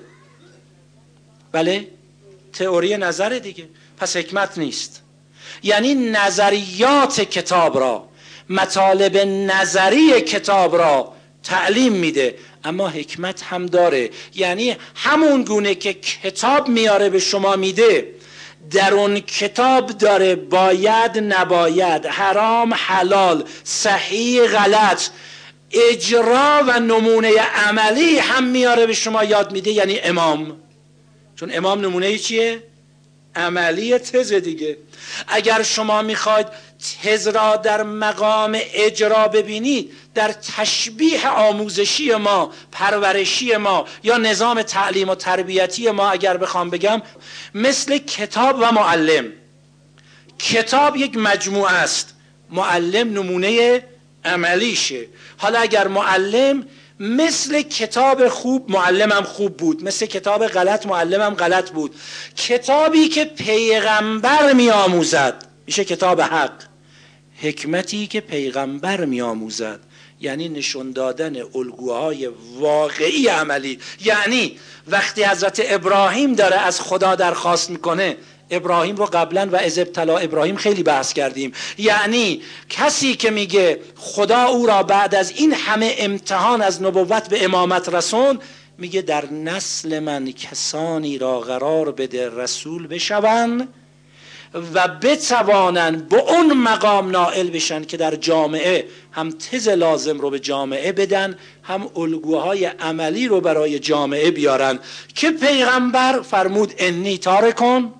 Speaker 2: بله تئوری نظر دیگه، پس حکمت نیست. یعنی نظریات کتاب را، مطالب نظری کتاب را تعلیم میده، اما حکمت هم داره. یعنی همون گونه که کتاب میاره به شما میده، در اون کتاب داره باید نباید، حرام حلال، صحیح غلط، اجرا و نمونه عملی هم میاره به شما یاد میده. یعنی امام، چون امام نمونه چیه؟ عملی تز دیگه. اگر شما میخواید تز را در مقام اجرا ببینید، در تشبیه آموزشی ما، پرورشی ما یا نظام تعلیم و تربیتی ما اگر بخوام بگم، مثل کتاب و معلم. کتاب یک مجموعه است، معلم نمونه عملیشه. حالا اگر معلم مثل کتاب خوب معلمم خوب بود، مثل کتاب غلط معلمم غلط بود، کتابی که پیغمبر می آموزد میشه کتاب حق، حکمتی که پیغمبر می آموزد یعنی نشون دادن الگوهای واقعی عملی. یعنی وقتی حضرت ابراهیم داره از خدا درخواست میکنه، ابراهیم رو قبلا و اذ ابتلی ابراهیم خیلی بحث کردیم، یعنی کسی که میگه خدا او را بعد از این همه امتحان از نبوت به امامت رسون، میگه در نسل من کسانی را قرار بده رسول بشون و بتوانن به اون مقام نائل بشن که در جامعه هم تز لازم رو به جامعه بدن، هم الگوهای عملی رو برای جامعه بیارن. که پیغمبر فرمود انی تارکون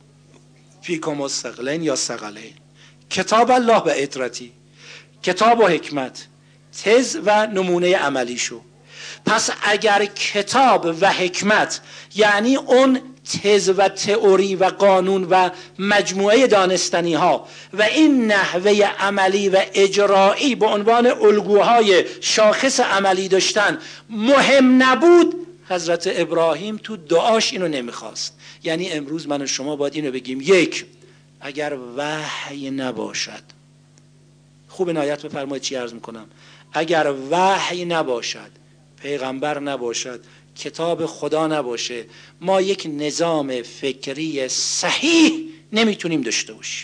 Speaker 2: فیکم الثقلین یا ثقلین، کتاب الله و اطرتی، کتاب و حکمت، تز و نمونه عملی شو. پس اگر کتاب و حکمت یعنی اون تز و تئوری و قانون و مجموعه دانستنی ها و این نحوه عملی و اجرایی به عنوان الگوهای شاخص عملی داشتن مهم نبود، حضرت ابراهیم تو دعاش اینو نمیخواست. یعنی امروز من و شما باید اینو بگیم: یک، اگر وحی نباشد، خوب عنایت بفرمایید چی عرض میکنم، اگر وحی نباشد، پیغمبر نباشد، کتاب خدا نباشه، ما یک نظام فکری صحیح نمیتونیم داشته باشیم.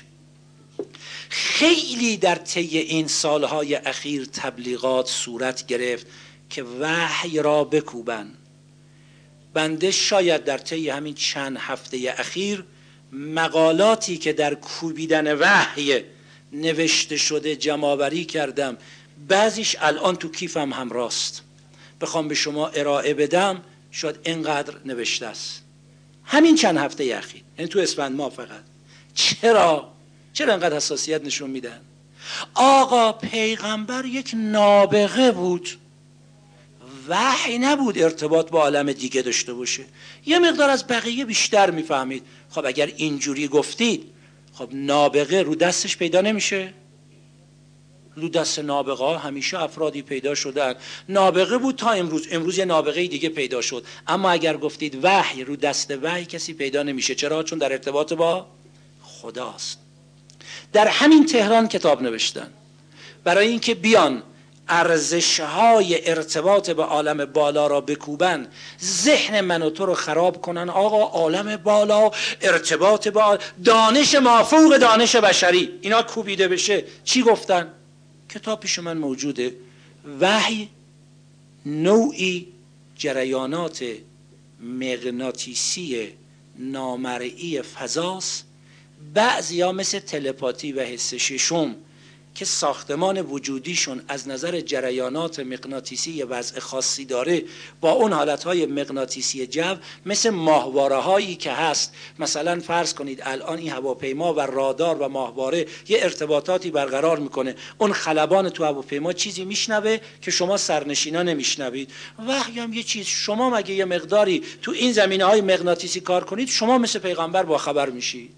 Speaker 2: خیلی در طی این سالهای اخیر تبلیغات صورت گرفت که وحی را بکوبن. بنده شاید در طی همین چند هفته اخیر مقالاتی که در کوبیدن وحی نوشته شده جمع‌آوری کردم، بعضیش الان تو کیفم هم راست، بخوام به شما ارائه بدم شاید اینقدر نوشته است همین چند هفته اخیر، یعنی تو اسفند ماه فقط. چرا اینقدر حساسیت نشون میدن؟ آقا پیغمبر یک نابغه بود، وحی نبود ارتباط با عالم دیگه داشته باشه، یه مقدار از بقیه بیشتر میفهمید. خب اگر اینجوری گفتید، خب نابغه رو دستش پیدا نمیشه؟ رو دست نابغه ها همیشه افرادی پیدا شدن. نابغه بود تا امروز یه نابغه دیگه پیدا شد. اما اگر گفتید وحی، رو دست وحی کسی پیدا نمیشه. چرا؟ چون در ارتباط با خداست. در همین تهران کتاب نوشتن برای اینکه بیان ارزش‌های ارتباط به عالم بالا را بکوبن، ذهن من و تو رو خراب کنن. آقا عالم بالا، ارتباط با دانش مافوق دانش بشری، اینا کوبیده بشه. چی گفتن؟ کتاب پیش من موجوده. وحی نوعی جریانات مغناطیسی نامرئی فضاست. بعضیا مثل تلپاتی و حس ششم که ساختمان وجودیشون از نظر جریانات مغناطیسی وضع خاصی داره، با اون حالتهای مغناطیسی جو مثل ماهواره هایی که هست. مثلا فرض کنید الان این هواپیما و رادار و ماهواره یه ارتباطاتی برقرار میکنه، اون خلبان تو هواپیما چیزی میشنوه که شما سرنشینا نمیشنوید. وحی هم یه چیز، شما مگه یه مقداری تو این زمینه های مغناطیسی کار کنید، شما مثل پیغمبر با خبر میشید.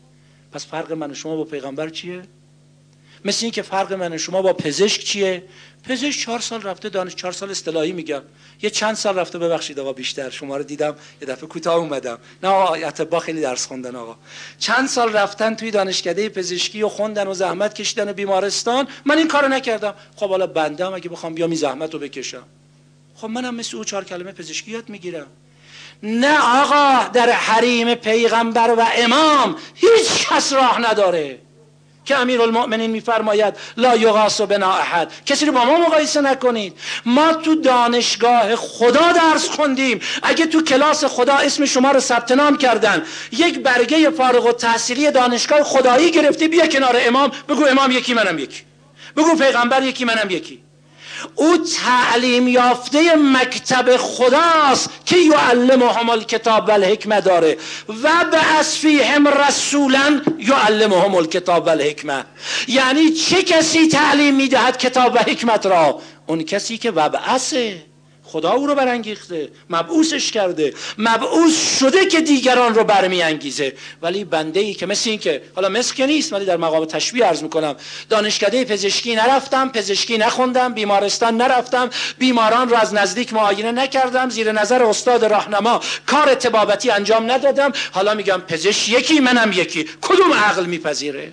Speaker 2: پس فرق من و شما با پیغمبر چیه؟ مثل این که فرق من و شما با پزشک چیه؟ پزشک 4 سال رفته 4 سال اصطلاحی میگم، یه چند سال رفته، ببخشید آقا بیشتر، شما رو دیدم یه دفعه کوتاه اومدم، نه آقا اطباء خیلی درس خوندن آقا، چند سال رفتن توی دانشکده پزشکی و خوندن و زحمت کشیدن و بیمارستان. من این کارو نکردم. خب حالا بنده اگه بخوام بیام این زحمت رو بکشم، خب منم مثل او 4 کلمه پزشکی یاد میگیرم. نه آقا، در حریم پیغمبر و امام هیچ کس راه نداره که امیرالمؤمنین میفرماید لا یغاث بنا احد، کسی رو با ما مقایسه نکنید. ما تو دانشگاه خدا درس خوندیم. اگه تو کلاس خدا اسم شما رو ثبت نام کردن، یک برگه فارغ التحصیلی دانشگاه خدایی گرفتی، بیا کنار امام بگو امام یکی منم یکی، بگو پیغمبر یکی منم یکی. او تعلیم یافته مکتب خداست که یعلمهم الکتاب و الحکمه داره و بعث فیهم رسولا یعلمهم الکتاب و الحکمه. یعنی چه کسی تعلیم میدهد کتاب و حکمت را؟ اون کسی که وبعثه، خدا او رو برانگیخته، مبعوثش کرده، مبعوث شده که دیگران رو برمیانگیزه. ولی بنده ای که مثل این که حالا مثل که نیست، ولی در مقام تشبیه عرض میکنم، دانشکده پزشکی نرفتم، پزشکی نخوندم، بیمارستان نرفتم، بیماران رو از نزدیک معاینه نکردم، زیر نظر استاد راهنما کار طبابتی انجام ندادم، حالا میگم پزشک یکی منم یکی. کدوم عقل میپذیره؟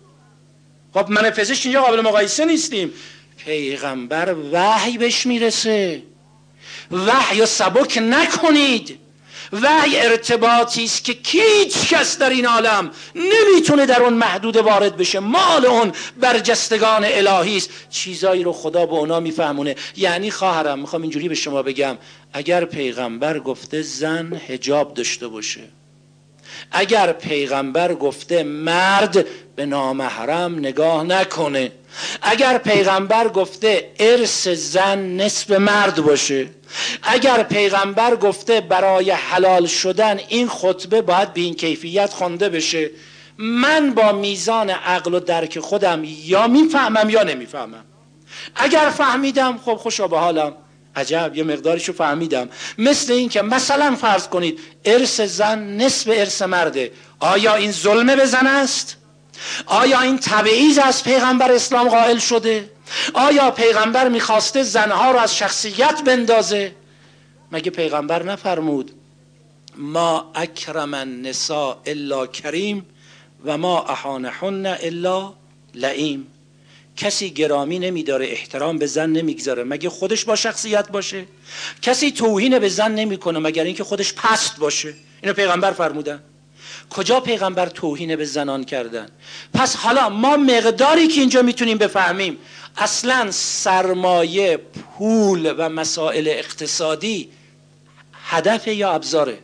Speaker 2: خب من پزشک اینجا قابل مقایسه نیستیم. پیغمبر وحی بهش میرسه، وحی رو سبک نکنید. وحی ارتباطی است که هیچ کس در این عالم نمیتونه در اون محدود وارد بشه، مال اون برجستگان الهی است. چیزایی رو خدا به اونا میفهمونه. یعنی خواهرم میخوام اینجوری به شما بگم، اگر پیغمبر گفته زن حجاب داشته باشه، اگر پیغمبر گفته مرد به نامحرم نگاه نکنه، اگر پیغمبر گفته ارث زن نصف مرد باشه، اگر پیغمبر گفته برای حلال شدن این خطبه باید به این کیفیت خوانده بشه، من با میزان عقل و درک خودم یا میفهمم یا نمیفهمم. اگر فهمیدم خب خوشا به حالم، عجب یه مقدارشو فهمیدم. مثل این که مثلا فرض کنید ارث زن نصف ارث مرده، آیا این ظلم به زن است؟ آیا این تبعیض از پیغمبر اسلام قائل شده؟ آیا پیغمبر میخواسته زنها رو از شخصیت بندازه؟ مگه پیغمبر نفرمود ما اکرم النساء الا کریم و ما اهانهن الا لئیم؟ کسی گرامی نمیداره، احترام به زن نمیگذاره مگه خودش با شخصیت باشه؟ کسی توهین به زن نمیکنه مگر اینکه خودش پست باشه؟ اینو پیغمبر فرمودن. کجا پیغمبر توهین به زنان کردن؟ پس حالا ما مقداری که اینجا میتونیم بفهمیم، اصلا سرمایه، پول و مسائل اقتصادی هدف یا ابزاره؟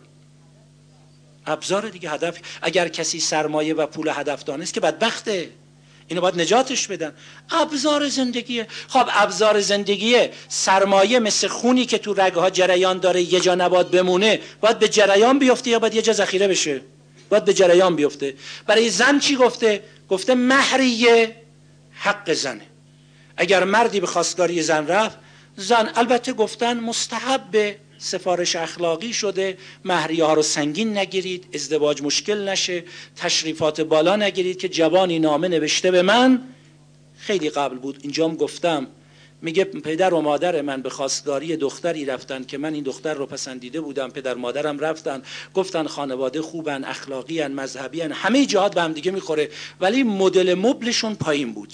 Speaker 2: ابزار دیگه. هدف اگر کسی سرمایه و پول هدف دانست که بدبخته، اینو باید نجاتش بدن. ابزار زندگیه. خب ابزار زندگیه، سرمایه مثل خونی که تو رگها جریان داره یه جا نباید بمونه، باید به جریان بیفته یا باید یه جا ذخیره بشه؟ باید به جریان بیفته. برای زن چی گفته؟ گفته مهریه حق زنه. اگر مردی به خواستگاری زن رفت، زن البته گفتن مستحب، سفارش اخلاقی شده، مهریه ها رو سنگین نگیرید، ازدواج مشکل نشه، تشریفات بالا نگیرید که جوانی نامه نوشته به من، خیلی قبل بود، اینجام گفتم، میگه پدر و مادر من به خواستگاری دختری رفتن که من این دختر رو پسندیده بودم، پدر مادرم رفتن گفتن خانواده خوبن، اخلاقی ان، مذهبی ان، همه جهات به هم دیگه میخوره، ولی مدل مبلشون پایین بود.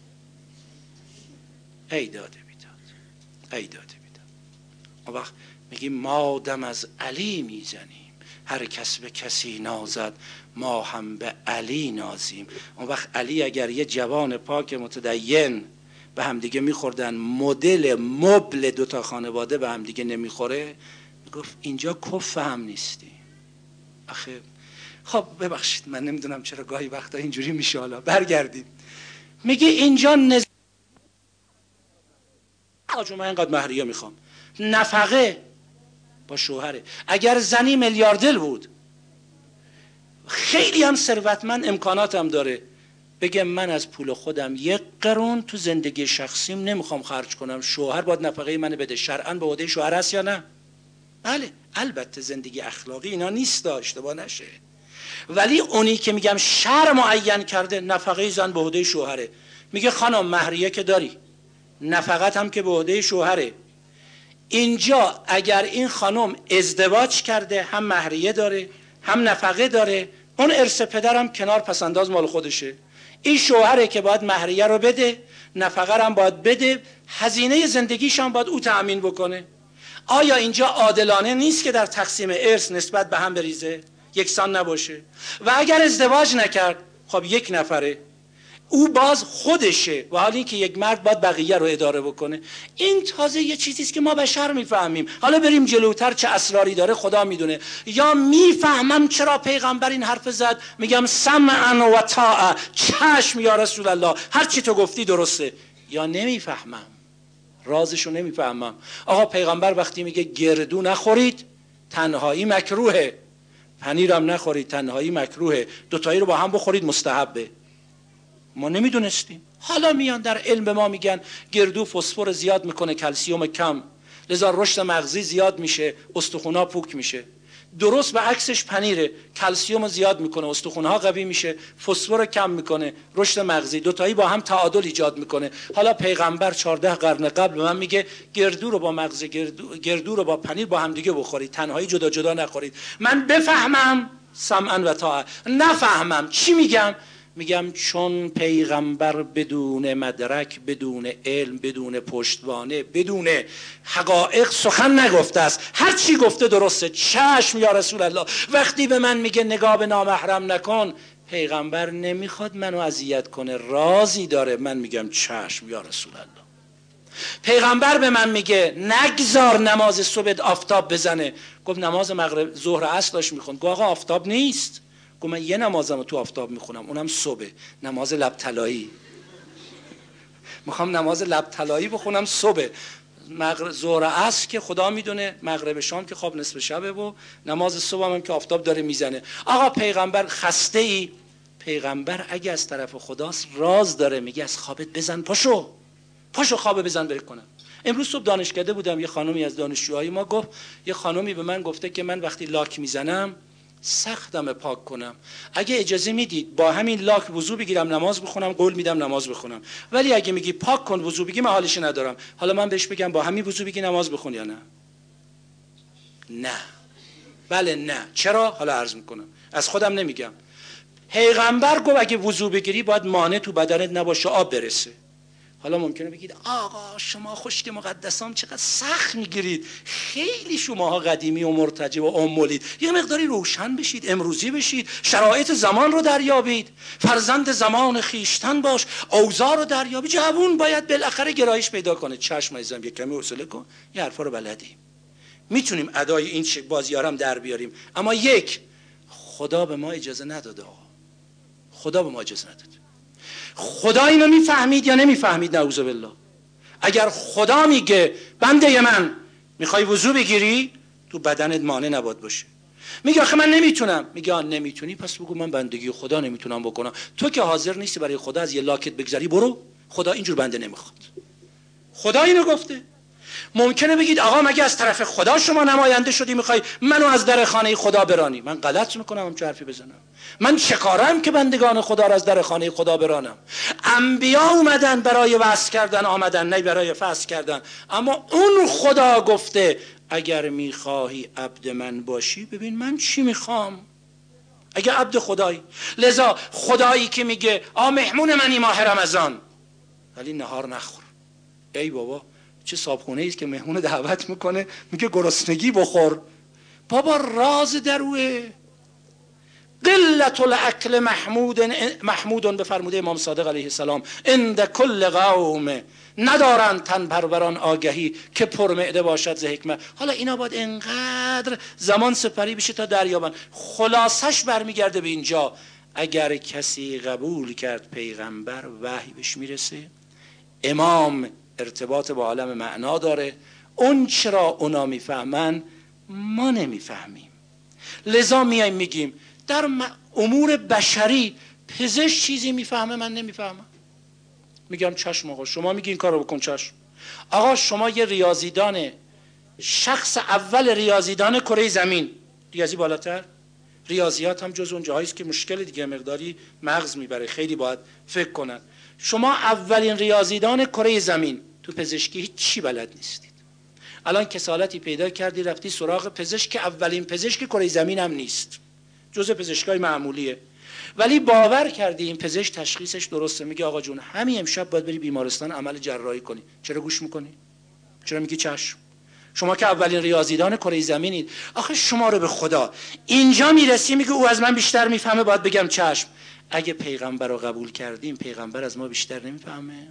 Speaker 2: ای داده بیداد، ای داده بیداد. اون وقت میگیم ما دم از علی میزنیم، هر کس به کسی نازد ما هم به علی نازیم. اون وقت علی اگر یه جوان پاک متدین به هم دیگه میخوردن، مدل مبل دوتا خانواده به هم دیگه نمیخوره، گفت اینجا کف هم نیستی. آخه خب ببخشید من نمیدونم چرا گاهی وقتا اینجوری میشه. حالا برگردیم، میگه اینجا آجو من اینقدر مهریه میخوام، نفقه با شوهره. اگر زنی میلیاردر بود، خیلی هم ثروتمند، امکاناتم داره، بگه من از پول خودم 1 قرون تو زندگی شخصیم نمیخوام خرج کنم، شوهر باید نفقه منو بده، شرعاً به عهده شوهر هست یا نه؟ بله. البته زندگی اخلاقی اینا نیست، اشتباه نشه، ولی اونی که میگم شرع معین کرده نفقه زن به عهده شوهره، میگه خانم مهریه که داری، نفقت هم که به عهده شوهره. اینجا اگر این خانم ازدواج کرده هم مهریه داره هم نفقه داره، اون ارث پدرم کنار پسنداز مال خودشه. این شوهره که باید مهریه رو بده، نفقه هم باید بده، هزینه زندگیش هم باید او تأمین بکنه. آیا اینجا عادلانه نیست که در تقسیم ارث نسبت به هم بریزه، یکسان نباشه؟ و اگر ازدواج نکرد، خب یک نفره، او باز خودشه و حالا اینکه یک مرد باید بقیه رو اداره بکنه. این تازه یه چیزیست که ما بشر میفهمیم. حالا بریم جلوتر چه اسراری داره خدا میدونه. یا میفهمم چرا پیغمبر این حرف زد، میگم سمعا و طاعه، چشم یا رسول الله، هر چی تو گفتی درسته. یا نمیفهمم، رازشو نمیفهمم. آقا پیغمبر وقتی میگه گردو نخورید تنهایی مکروهه، پنیرم نخورید تنهایی مکروهه، دوتایی رو با هم بخورید مستحبه. ما نمیدونستیم. حالا میان در علم به ما میگن گردو فسفر زیاد میکنه، کلسیوم کم، لذا رشد مغزی زیاد میشه، استخوان‌ها پوک میشه. درست به عکسش پنیره، کلسیوم زیاد میکنه، استخوان‌ها قوی میشه، فسفر کم میکنه، رشد مغزی، دوتایی با هم تعادل ایجاد میکنه. حالا پیغمبر 14 قرن قبل به من میگه گردو رو با مغز، گردو رو با پنیر با هم دیگه بخورید، تنهایی جدا جدا نخورید. من بفهمم سمعا و طاعه، نفهمم چی میگم؟ میگم چون پیغمبر بدون مدرک، بدون علم، بدون پشتوانه، بدون حقایق سخن نگفته است. هر چی گفته درسته. چشم یا رسول الله. وقتی به من میگه نگاه به نامحرم نکن، پیغمبر نمیخواد منو اذیت کنه، رازی داره. من میگم چشم یا رسول الله. پیغمبر به من میگه نگذار نماز صبح آفتاب بزنه. گفت نماز مغرب ظهر عصر داشت میخوند. گفت آقا آفتاب نیست. گفت من یه نمازم رو تو آفتاب میخونم، اونم صبح، نماز لب طلایی. میخوام نماز لب طلایی بخونم صبح. ظهر عصر که خدا میدونه، مغرب شام که خواب نصف شبه، و نماز صبح هم که آفتاب داره میزنه. آقا پیغمبر خسته ای؟ پیغمبر اگه از طرف خداست راز داره، میگه از خوابت بزن، پاشو خواب بزن بری کنم. امروز صبح دانشکده بودم، یه خانومی از دانشجوهای ما گفت، یه خانومی به من گفته که من وقتی لاک میزنم سختم پاک کنم، اگه اجازه میدید با همین لاک وضو بگیرم نماز بخونم، قول میدم نماز بخونم، ولی اگه میگی پاک کن وضو بگی من حالش ندارم. حالا من بهش بگم با همین وضو بگی نماز بخون یا نه؟ نه. بله نه. چرا؟ حالا عرض میکنم، از خودم نمیگم. پیغمبر گفت اگه وضو بگیری باید مانع تو بدنت نباشه، آب برسه. حالا ممکنه بگید آقا شما خشک مقدسان چقدر سخت میگیرید، خیلی شماها قدیمی و مرتجع و امولید. یه مقداری روشن بشید، امروزی بشید، شرایط زمان رو دریابید، فرزند زمان خیشتن باش، اوضاع رو دریابید. جوون باید بالاخره گرایش پیدا کنه. چشم عزیزم، یک کمی حوصله کن، یه حرفا رو بلدیم، میتونیم ادای این بازیارم در بیاریم. اما یک، خدا به ما اجازه نداده. آقا خدا به ما اجازه نداده. خدا اینو میفهمید یا نمیفهمید؟ نعوذ بالله. اگر خدا میگه بنده من میخوای وضو بگیری، تو بدنت مانع نباید باشه. میگه آخه من نمیتونم، میگه نمیتونی پس بگو من بندگی خدا نمیتونم بکنم. تو که حاضر نیستی برای خدا از یه لاکت بگذری، برو. خدا اینجور بنده نمیخواد. خدا اینو گفته. ممکنه بگید آقا مگه از طرف خدا شما نماینده شدی میخوای منو از در خانه خدا برانی؟ من غلط میکنم همچه حرفی بزنم؟ من چه کارم که بندگان خدا را از در خانه خدا برانم؟ انبیا اومدن برای وعظ کردن، آمدن نه برای فحش کردن. اما اون خدا گفته اگر میخواهی عبد من باشی، ببین من چی میخوام. اگر عبد خدایی، لذا خدایی که میگه مهمون منی ماه رمضان ولی نهار نخور. ای بابا چه صابخونه ایست که مهمون دعوت میکنه میگه گرسنگی بخور. بابا راز دروه. قلت الاکل محمود به فرموده امام صادق علیه السلام عند کل قوم، ندارند تن پروران آگهی که پرمعده باشد ز حکمت. حالا اینا باید انقدر زمان سپری بشه تا دریابن. خلاصش برمیگرده به اینجا، اگر کسی قبول کرد پیغمبر وحی بهش میرسه، امام ارتباط با عالم معنا داره، اون چرا اونا میفهمن ما نمیفهمیم. لذا میایم میگیم در امور بشری پزشک چیزی میفهمه من نمیفهمم، میگم چشم آقا شما میگی این کارو بکن، چشم. آقا شما یه ریاضیدان، شخص اول ریاضیدان کره زمین، ریاضی بالاتر، ریاضیات هم جز اون جاهایی است که مشکل دیگه، مقداری مغز میبره، خیلی باید فکر کنن. شما اولین ریاضیدان کره زمین، تو پزشکی هیچ چی بلد نیستید. الان کسالتی پیدا کردی رفتی سراغ پزشک که اولین پزشک کره زمین هم نیست، جز پزشکای معمولیه، ولی باور کردی این پزشک تشخیصش درسته. میگه آقا جون همین امشب باید بری بیمارستان عمل جراحی کنی. چرا گوش میکنی؟ چرا میگی چشم؟ شما که اولین ریاضیدان کره زمینید. آخه شما رو به خدا اینجا میرسی میگه او از من بیشتر میفهمه باید بگم چشم. اگه پیغمبر رو قبول کردیم، پیغمبر از ما بیشتر نمیفهمه؟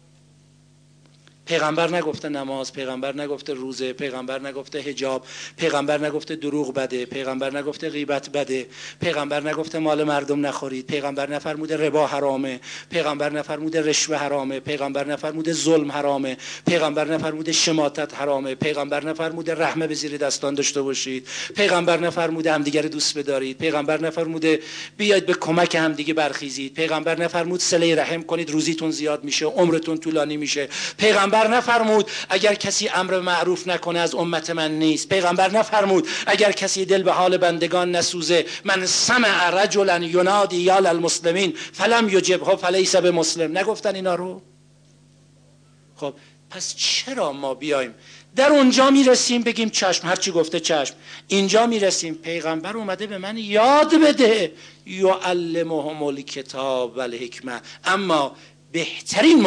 Speaker 2: پیغمبر نگفته نماز، پیغمبر نگفته روزه، پیغمبر نگفته حجاب، پیغمبر نگفته دروغ بده، پیغمبر نگفته غیبت بده، پیغمبر نگفته مال مردم نخورید، پیغمبر نفرموده ربا حرامه، پیغمبر نفرموده رشوه حرامه، پیغمبر نفرموده ظلم حرامه، پیغمبر نفرموده شماتت حرامه، پیغمبر نفرموده رحمه به زیر دستان داشته باشید، پیغمبر نفرموده همدیگه رو دوست بدارید، پیغمبر نفرموده بیاید به کمک همدیگه برخیزید، پیغمبر نفرمود صله رحم کنید روزیتون زیاد میشه، عمرتون طولانی میشه، پیغمبر نفرمود اگر کسی امر معروف نکنه از امت من نیست، پیغمبر نفرمود اگر کسی دل به حال بندگان نسوزه من سمع رجلا ینادی یا للمسلمین فلم یجبه فلیس بمسلم. نگفتن اینا رو؟ خب پس چرا ما بیایم در اونجا میرسیم بگیم چشم، هرچی گفته چشم، اینجا میرسیم پیغمبر اومده به من یاد بده یعلمهم الکتاب والحکمه. اما بهترین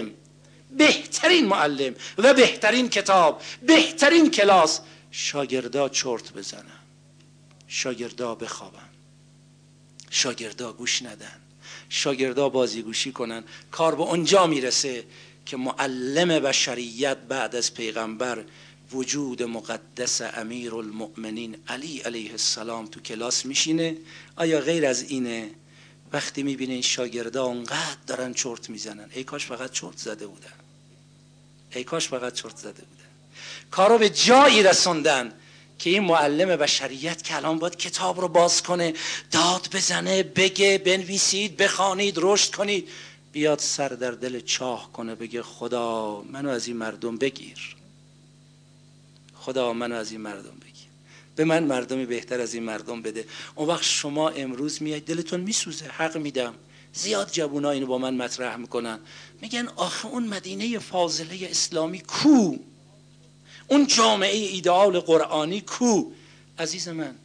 Speaker 2: معلم و بهترین کتاب، بهترین کلاس، شاگردا چرت بزنن، شاگردا بخوابن، شاگردا گوش ندن، شاگردا بازیگوشی کنن. کار به اونجا میرسه که معلم بشریت بعد از پیغمبر وجود مقدس امیرالمؤمنین علی علیه السلام تو کلاس میشینه. آیا غیر از اینه؟ وقتی میبینین شاگردا اونقدر دارن چرت میزنن، ای کاش فقط چرت زده بودن، ای کاش فقط چرت زده بودن. کارو به جایی رسوندن که این معلم بشریت که الان باید کتاب رو باز کنه، داد بزنه، بگه بنویسید، بخوانید، رشد کنید، بیاد سر در دل چاه کنه بگه خدا منو از این مردم بگیر، خدا منو از این مردم بگیر، به من مردمی بهتر از این مردم بده. اون وقت شما امروز میاد دلتون میسوزه. حق میدم زیاد جوونا اینو با من مطرح میکنن، میگن آخه اون مدینه فاضله اسلامی کو؟ اون جامعه ایدئال قرآنی کو؟ عزیز من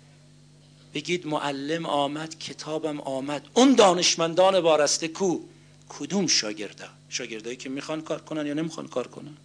Speaker 2: بگید معلم آمد، کتابم آمد، اون دانشمندان وارسته کو؟ کدوم شاگردا؟ شاگردایی که میخوان کار کنن یا نمیخوان کار کنن؟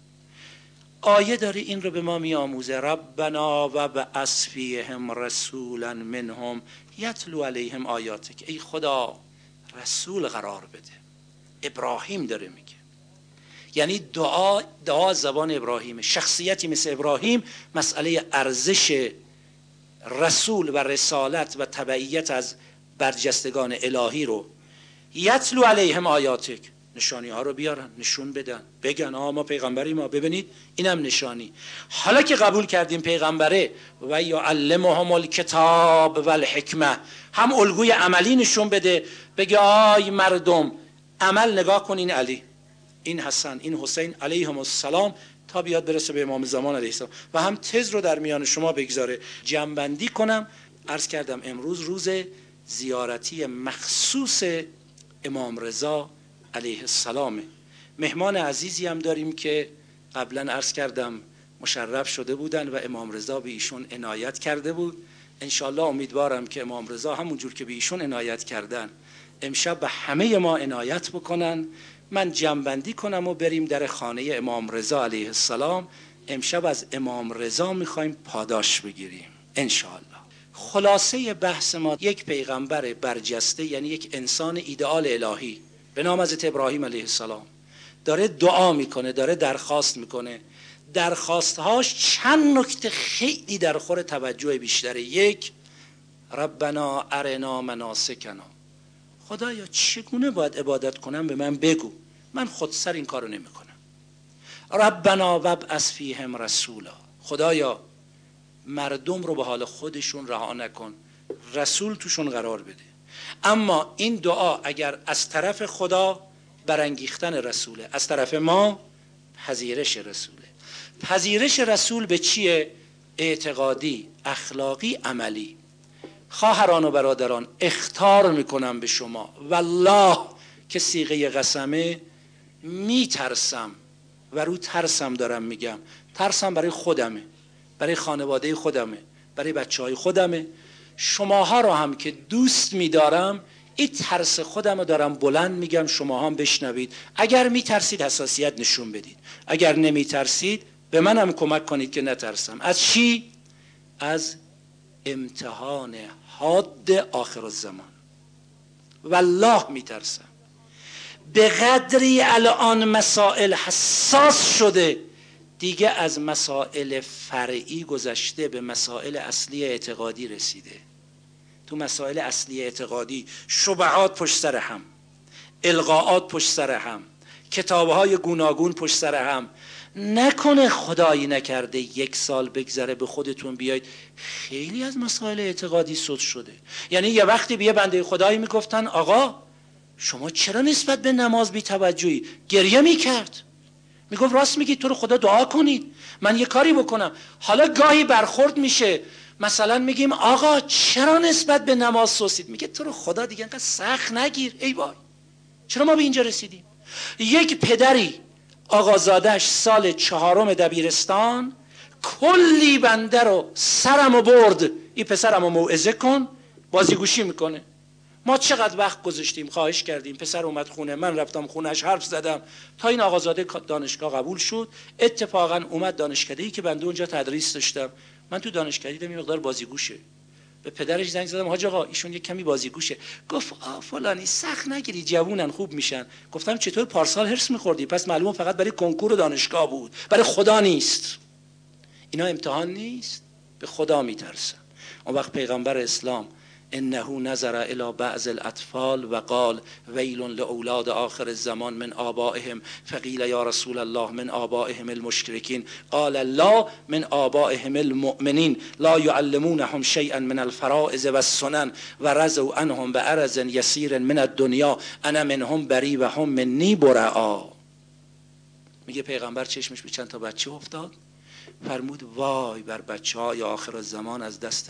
Speaker 2: آیه داره این رو به ما میآموزه، ربنا و بعث فیهم رسولا منهم یتلو علیهم آیاتک. ای خدا رسول قرار بده. ابراهیم داره میگه، یعنی دعا زبان ابراهیم. شخصیتی مثل ابراهیم مسئله ارزش رسول و رسالت و تبعیت از برجستگان الهی رو، یتلو علیهم آیاتک، نشانی ها رو بیارن، نشون بدن، بگن ما پیغمبری، ما ببینید اینم نشانی. حالا که قبول کردیم پیغمبره و یعلمهم الکتاب والحکمه، هم الگوی عملی نشون بده، بگه آی مردم عمل نگاه کنین، علی، این حسن، این حسین علیهم السلام، تا بیاد برسه به امام زمان علیه السلام، و هم تز رو در میان شما بگذاره. جمع‌بندی کنم، عرض کردم امروز روز زیارتی مخصوص امام رضا علیه السلام. مهمان عزیزی هم داریم که قبلا عرض کردم مشرف شده بودن و امام رضا به ایشون عنایت کرده بود. انشالله امیدوارم که امام رضا همونجور که به ایشون عنایت کردن امشب به همه ما عنایت بکنن. من جمع‌بندی کنم و بریم در خانه امام رضا علیه السلام. امشب از امام رضا میخوایم پاداش بگیریم انشالله. خلاصه بحث ما یک پیغمبر برجسته، یعنی یک انسان ایدئال الهی به نام حضرت ابراهیم علیه السلام داره دعا میکنه، داره درخواست میکنه. درخواستهاش چند نکته خیلی در خور توجه بیشتره. یک، ربنا ارنا مناسکنا، خدایا چگونه باید عبادت کنم به من بگو، من خودسر این کارو نمیکنم. ربنا وابعث فیهم رسولا، خدایا مردم رو به حال خودشون رها نکن، رسول توشون قرار بده. اما این دعا اگر از طرف خدا برانگیختن رسوله، از طرف ما پذیرش رسوله. پذیرش رسول به چیه؟ اعتقادی، اخلاقی، عملی. خواهران و برادران اخطار میکنم به شما، والله که صیغه قسمه، میترسم و رو ترسم دارم میگم، ترسم برای خودمه، برای خانواده خودمه، برای بچهای خودمه. شماها رو هم که دوست میدارم، این ترس خودم رو دارم بلند میگم، شما هم بشنوید. اگر میترسید حساسیت نشون بدید، اگر نمیترسید به منم کمک کنید که نترسم. از چی؟ از امتحان حاد آخر الزمان. والله میترسم. به قدری الان مسائل حساس شده، دیگه از مسائل فرعی گذشته به مسائل اصلی اعتقادی رسیده. تو مسائل اصلی اعتقادی شبهات پشت سر هم، القاءات پشت سر هم، کتابهای گوناگون پشت سر هم. نکنه خدایی نکرده 1 سال بگذره به خودتون بیاید خیلی از مسائل اعتقادی سود شده. یعنی یه وقتی به بنده خدایی میگفتن آقا شما چرا نسبت به نماز بی توجهی؟ گریه میکرد، میگفت راست میگی، تو رو خدا دعا کنید من یه کاری بکنم. حالا گاهی برخورد میشه، مثلا میگیم آقا چرا نسبت به نماز سستید؟ میگه تو رو خدا دیگه انقدر سخت نگیر. ای وای چرا ما به اینجا رسیدیم؟ یک پدری آقازادش سال 4 دبیرستان کلی بنده رو سرمو برد، این پسرمو موعظه کن، بازیگوشی میکنه. ما چقدر وقت گذاشتیم، خواهش کردیم، پسر اومد خونه، من رفتم خونهش حرف زدم تا این آقازاده دانشگاه قبول شد. اتفاقا اومد دانشکده‌ای که بنده اونجا تدریس داشتم، من تو دانشکده دیدم این مقدار بازیگوشه. به پدرش زنگ زدم حاج آقا ایشون یک کمی بازیگوشه. گفت فلانی سخت نگیری جوونن خوب میشن. گفتم چطور پارسال هرس میخوردی؟ پس معلومه فقط برای کنکور و دانشگاه بود، برای خدا نیست. اینا امتحان نیست، به خدا میترسم. اون وقت پیغمبر اسلام انه نظر الی بعض الاطفال و قال ویل لاولاد آخر الزمان من آبائهم فقیل یا رسول الله من آبائهم المشرکین قال لا من آبائهم المؤمنین لا يعلمونهم شیئا من الفرائض والسنن و رضوا عنهم بعرض یسیر من الدنیا انا منهم بری و هم منی برعا. میگه پیغمبر چشمش به چند تا بچه افتاد، فرمود وای بر بچه‌های آخر الزمان از دست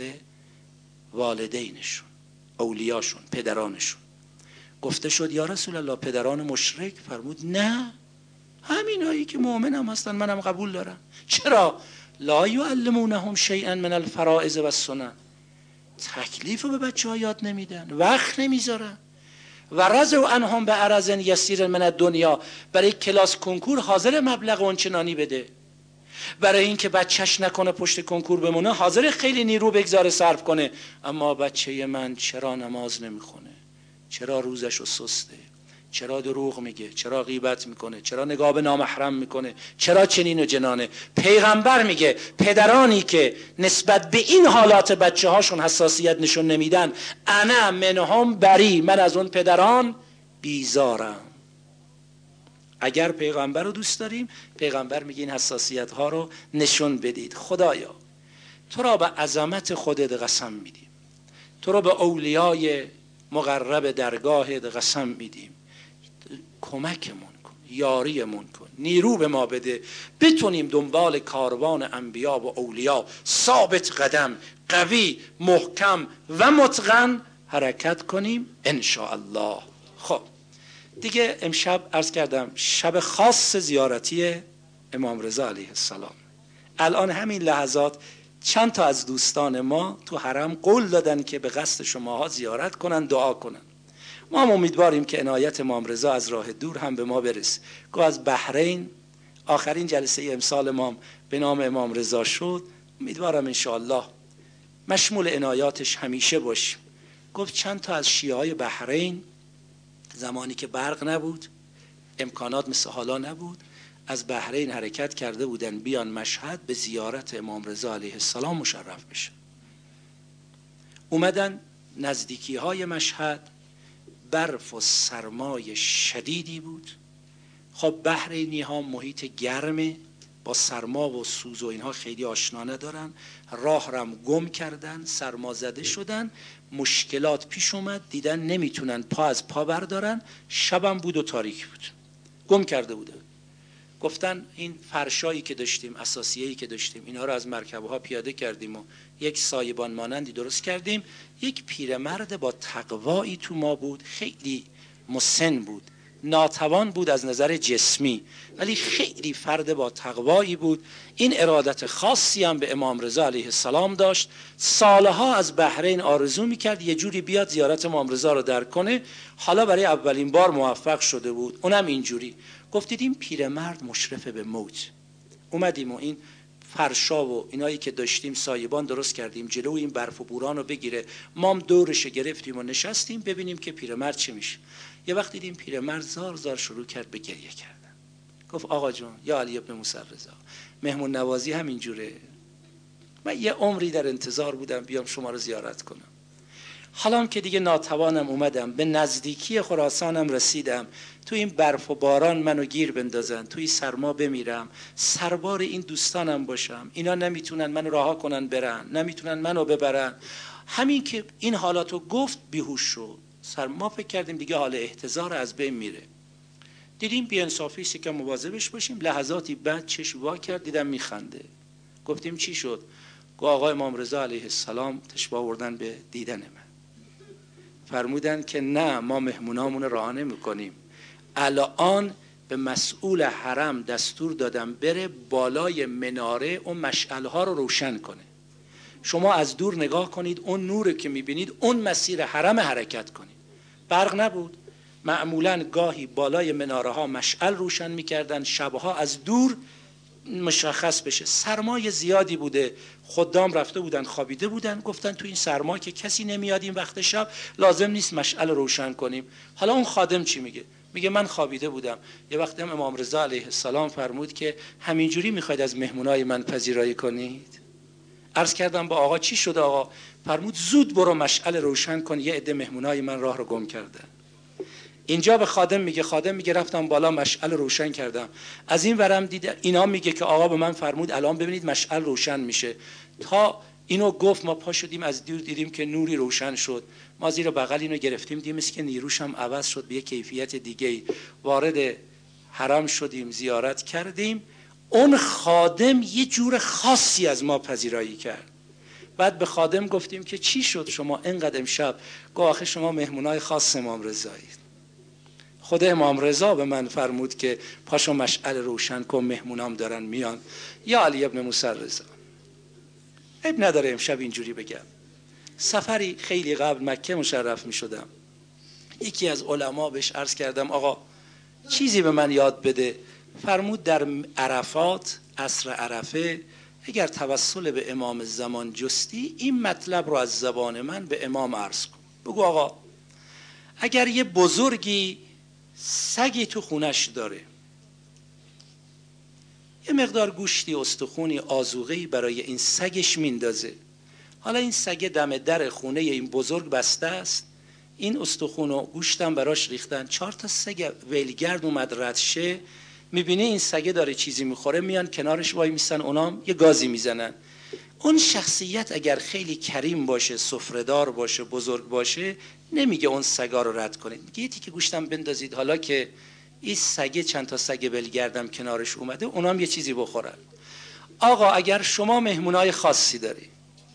Speaker 2: والدینشون، اولیاشون، پدرانشون. گفته شد یا رسول الله پدران مشرک؟ فرمود نه، همینایی که مؤمن هم هستن منم قبول دارم. چرا؟ لا یعلمونهم شیئا من الفرائض والسنن، تکلیف رو به بچه ها یاد نمیدن، وقت نمیذارن. و رضوا عنهم بعرض یسیر من الدنیا، برای کلاس کنکور حاضر مبلغ اونچنانی بده، برای اینکه بچهش نکنه پشت کنکور بمونه حاضر خیلی نیرو بگذاره صرف کنه. اما بچه من چرا نماز نمیخونه؟ چرا روزشو سسته؟ چرا دروغ میگه؟ چرا غیبت میکنه؟ چرا نگاه به نامحرم میکنه؟ چرا چنین و جنانه؟ پیغمبر میگه پدرانی که نسبت به این حالات بچه هاشون حساسیت نشون نمیدن انا منهم بری، من از اون پدران بیزارم. اگر پیغمبر رو دوست داریم، پیغمبر میگه این حساسیت ها رو نشون بدید. خدایا تو را به عظمت خودت قسم میدیم، تو را به اولیای مقرب درگاهت قسم میدیم، کمکمون کن، یاریمون کن، نیرو به ما بده، بتونیم دنبال کاروان انبیا و اولیا ثابت قدم، قوی، محکم و متقن حرکت کنیم ان شاء الله. خب دیگه امشب عرض کردم شب خاص زیارتی امام رضا علیه السلام. الان همین لحظات چند تا از دوستان ما تو حرم قول دادن که به قصد شماها زیارت کنن، دعا کنن. ما هم امیدواریم که عنایت امام رضا از راه دور هم به ما برسه. گفت از بحرین آخرین جلسه امسال ما به نام امام رضا شد، امیدوارم انشاءالله مشمول عنایاتش همیشه باشیم. گفت چند تا از شیعه های بحرین زمانی که برق نبود، امکانات مثل حالا نبود، از بحرین حرکت کرده بودن بیان مشهد به زیارت امام رضا علیه السلام مشرف بشن. اومدن نزدیکی های مشهد، برف و سرمای شدیدی بود. خب بحرینی ها محیط گرمه، با سرما و سوز و اینها خیلی آشنا ندارن، راه رم گم کردن، سرما زده شدن، مشکلات پیش اومد، دیدن نمیتونن پا از پا بردارن، شبم بود و تاریک بود، گم کرده بودن. گفتن این فرشایی که داشتیم، اساسیه‌ای که داشتیم، اینا رو از مرکب‌ها پیاده کردیم و یک سایبان مانندی درست کردیم. یک پیرمرد با تقوایی تو ما بود، خیلی مسن بود، ناتوان بود از نظر جسمی، ولی خیلی فرد با تقوایی بود. این ارادت خاصی هم به امام رضا علیه السلام داشت. سالها از بحرین آرزو میکرد یه جوری بیاد زیارت امام رضا رو درک کنه. حالا برای اولین بار موفق شده بود. اونم اینجوری گفتید این پیرمرد مشرف به موت. اومدیم و این فرشا و اینایی که داشتیم سایبان درست کردیم جلو این برف و بوران رو بگیره. ما هم دورش گرفتیم و نشستیم ببینیم که پیرمرد چه میشه. یه وقت دیدیم پیرمرد زار زار شروع کرد به گریه کردن. گفت آقا جون، یا علی ابن موسی رضا، مهمون نوازی همین جوره. من یه عمری در انتظار بودم بیام شما رو زیارت کنم. حالا که دیگه ناتوانم اومدم، به نزدیکی خراسانم رسیدم، تو این برف و باران منو گیر بندازن، توی سرما بمیرم، سربار این دوستانم باشم، اینا نمیتونن منو رها کنن برن، نمیتونن منو ببرن. همین که این حالاتو گفت بیهوش شد. ما فکر کردیم دیگه حال احتضار از بین میره. دیدیم بی‌انصافی است که مواظبش باشیم. لحظاتی بعد چشم وا کرد، دیدم میخنده. گفتیم چی شد؟ گفت آقا امام رضا علیه السلام تشریف آوردن به دیدن من. فرمودن که نه، ما مهمونامون رو رها نمی‌کنیم. الان به مسئول حرم دستور دادم بره بالای مناره اون مشعل‌ها رو روشن کنه. شما از دور نگاه کنید، اون نور که می‌بینید اون مسیر حرم حرکت کنید. برق نبود. معمولاً گاهی بالای مناره‌ها مشعل روشن می‌کردن، شبها از دور مشخص بشه. سرمای زیادی بوده، خدام رفته بودن خوابیده بودن، گفتن تو این سرما که کسی نمیاد این وقت شب لازم نیست مشعل روشن کنیم. حالا اون خادم چی میگه؟ میگه من خوابیده بودم. یه وقتی هم امام رضا علیه السلام فرمود که همینجوری میخواید از مهمونای من پذیرایی کنید؟ عرض کردم با آقا چی شده آقا؟ فرمود زود برو مشعل روشن کن، یه عده مهمونای من راه رو گم کردن. اینجا به خادم میگه رفتم بالا مشعل روشن کردم. از این ورم دیده اینا میگه که آقا به من فرمود الان ببینید مشعل روشن میشه. تا اینو گفت ما پا شدیم، از دور دیدیم که نوری روشن شد. ما زیر بغل اینو گرفتیم، دیدیم که نیروش هم عوض شد به یک کیفیت دیگه. وارد حرم شدیم، زیارت کردیم. اون خادم یه جور خاصی از ما پذیرایی کرد. بعد به خادم گفتیم که چی شد شما اینقدر امشب؟ گفت آخه شما مهمونای خاص امام رضایید. خود امام رضا به من فرمود که پاشو مشعل روشن کن، مهمونام دارن میان. یا علی ابن موسی رضا، عیب نداره امشب اینجوری بگم. سفری خیلی قبل مکه مشرف می شدم. یکی از علما بهش عرض کردم آقا چیزی به من یاد بده. فرمود در عرفات، عصر عرفه، اگر توسل به امام زمان جستی این مطلب رو از زبان من به امام عرض کن. بگو آقا اگر یه بزرگی سگی تو خونش داره، یه مقدار گوشتی، استخونی، آذوقه‌ای برای این سگش میندازه، حالا این سگ دم در خونه این بزرگ بسته است، این استخون و گوشتم براش ریختن، 4 تا سگ ویلگرد اومد رد شه، میبینه این سگه داره چیزی میخوره، میان کنارش وای میسن، اونام یه گازی میزنن. اون شخصیت اگر خیلی کریم باشه، سفره‌دار باشه، بزرگ باشه، نمیگه اون سگا رو رد کنید، میگه یه تیکه گوشتم بندازید، حالا که این سگه چند تا سگ بلگردم کنارش اومده اونام یه چیزی بخورن. آقا اگر شما مهمونای خاصی داری،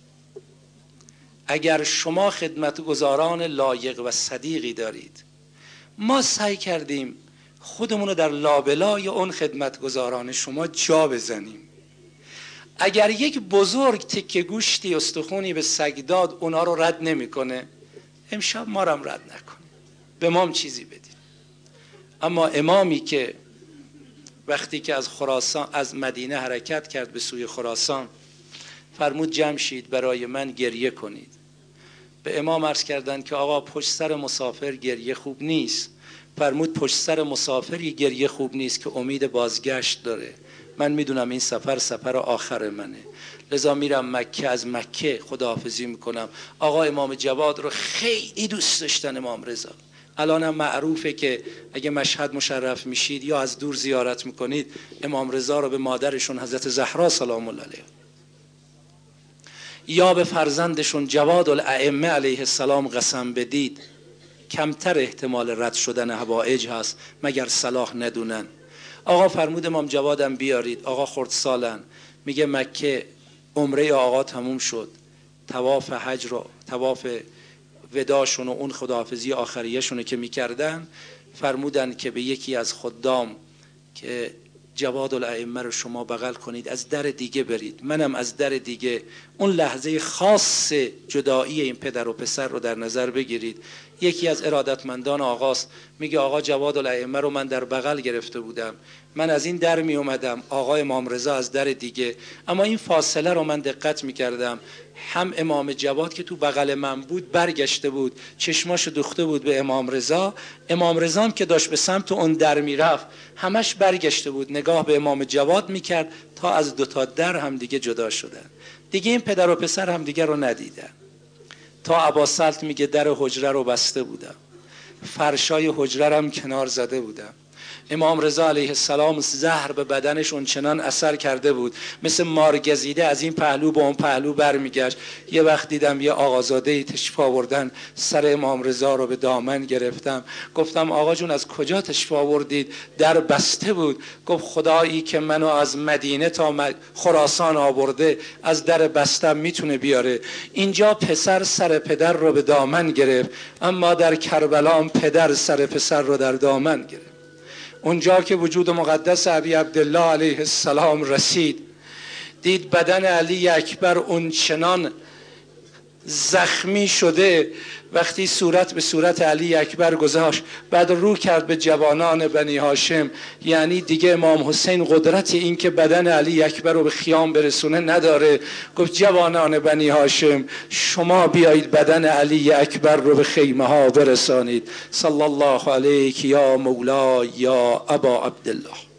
Speaker 2: اگر شما خدمتگزاران لایق و صدیقی دارید، ما سعی کردیم خودمونو در لابلای اون خدمتگزاران شما جا بزنیم. اگر یک بزرگ تکه گوشتی استخونی به سگ داد اونا رو رد نمیکنه، امشب ما رو رد نکنه، به ما هم چیزی بدید. اما امامی که وقتی که از خراسان، از مدینه حرکت کرد به سوی خراسان، فرمود جمع شید برای من گریه کنید. به امام عرض کردند که آقا پشت سر مسافر گریه خوب نیست. فرمود پشت سر مسافری گریه خوب نیست که امید بازگشت داره. من میدونم این سفر آخر منه، لذا میرم مکه، از مکه خداحافظی میکنم. آقا امام جواد رو خیلی دوست داشتن امام رضا. الانم معروفه که اگه مشهد مشرف میشید یا از دور زیارت میکنید، امام رضا رو به مادرشون حضرت زهرا سلام الله علیها یا به فرزندشون جواد الائمه علیه السلام قسم بدید، کمتر احتمال رد شدن حوائج هست مگر صلاح ندونن. آقا فرمود امام جوادم بیارید. آقا خردسالن، میگه مکه عمره آقا تموم شد، طواف حج رو، طواف وداشون و اون خداحافظی آخریه‌شون که میکردن، فرمودن که به یکی از خدام که جواد الائمه رو شما بغل کنید، از در دیگه برید، منم از در دیگه. اون لحظه خاص جدایی این پدر و پسر رو در نظر بگیرید. یکی از ارادتمندان آقاست، میگه آقا جواد الائمه رو من در بغل گرفته بودم، من از این در می اومدم، آقا امام رضا از در دیگه، اما این فاصله رو من دقت میکردم، هم امام جواد که تو بغل من بود برگشته بود، چشماشو دوخته بود به امام رضا، امام رضا هم که داشت به سمت اون در میرفت همش برگشته بود نگاه به امام جواد میکرد، تا از دوتا در هم دیگه جدا شدن. دیگه این پدر و پسر هم دیگه رو ندیدن. تا اباسلط میگه در حجره رو بسته بودم، فرشای حجره هم کنار زده بودم. امام رضا علیه السلام زهر به بدنش اونچنان اثر کرده بود، مثل مارگزیده از این پهلو به اون پهلو برمیگشت. یه وقت دیدم یه آقازاده تشریف آوردن، سر امام رضا رو به دامن گرفتم، گفتم آقا جون از کجا تشریف آوردید؟ در بسته بود. گفت خدایی که منو از مدینه تا خراسان آورده از در بستم میتونه بیاره. اینجا پسر سر پدر رو به دامن گرفت، اما در کربلا پدر سر پسر رو در دامن گرفت. اونجا که وجود مقدس ابی عبدالله علیه السلام رسید، دید بدن علی اکبر اونچنان زخمی شده، وقتی صورت به صورت علی اکبر گذاشت، بعد رو کرد به جوانان بنی هاشم، یعنی دیگه امام حسین قدرت این که بدن علی اکبر رو به خیام برسونه نداره. گفت جوانان بنی هاشم شما بیایید بدن علی اکبر رو به خیمه ها برسانید. صلی الله علیک یا مولا یا ابا عبدالله.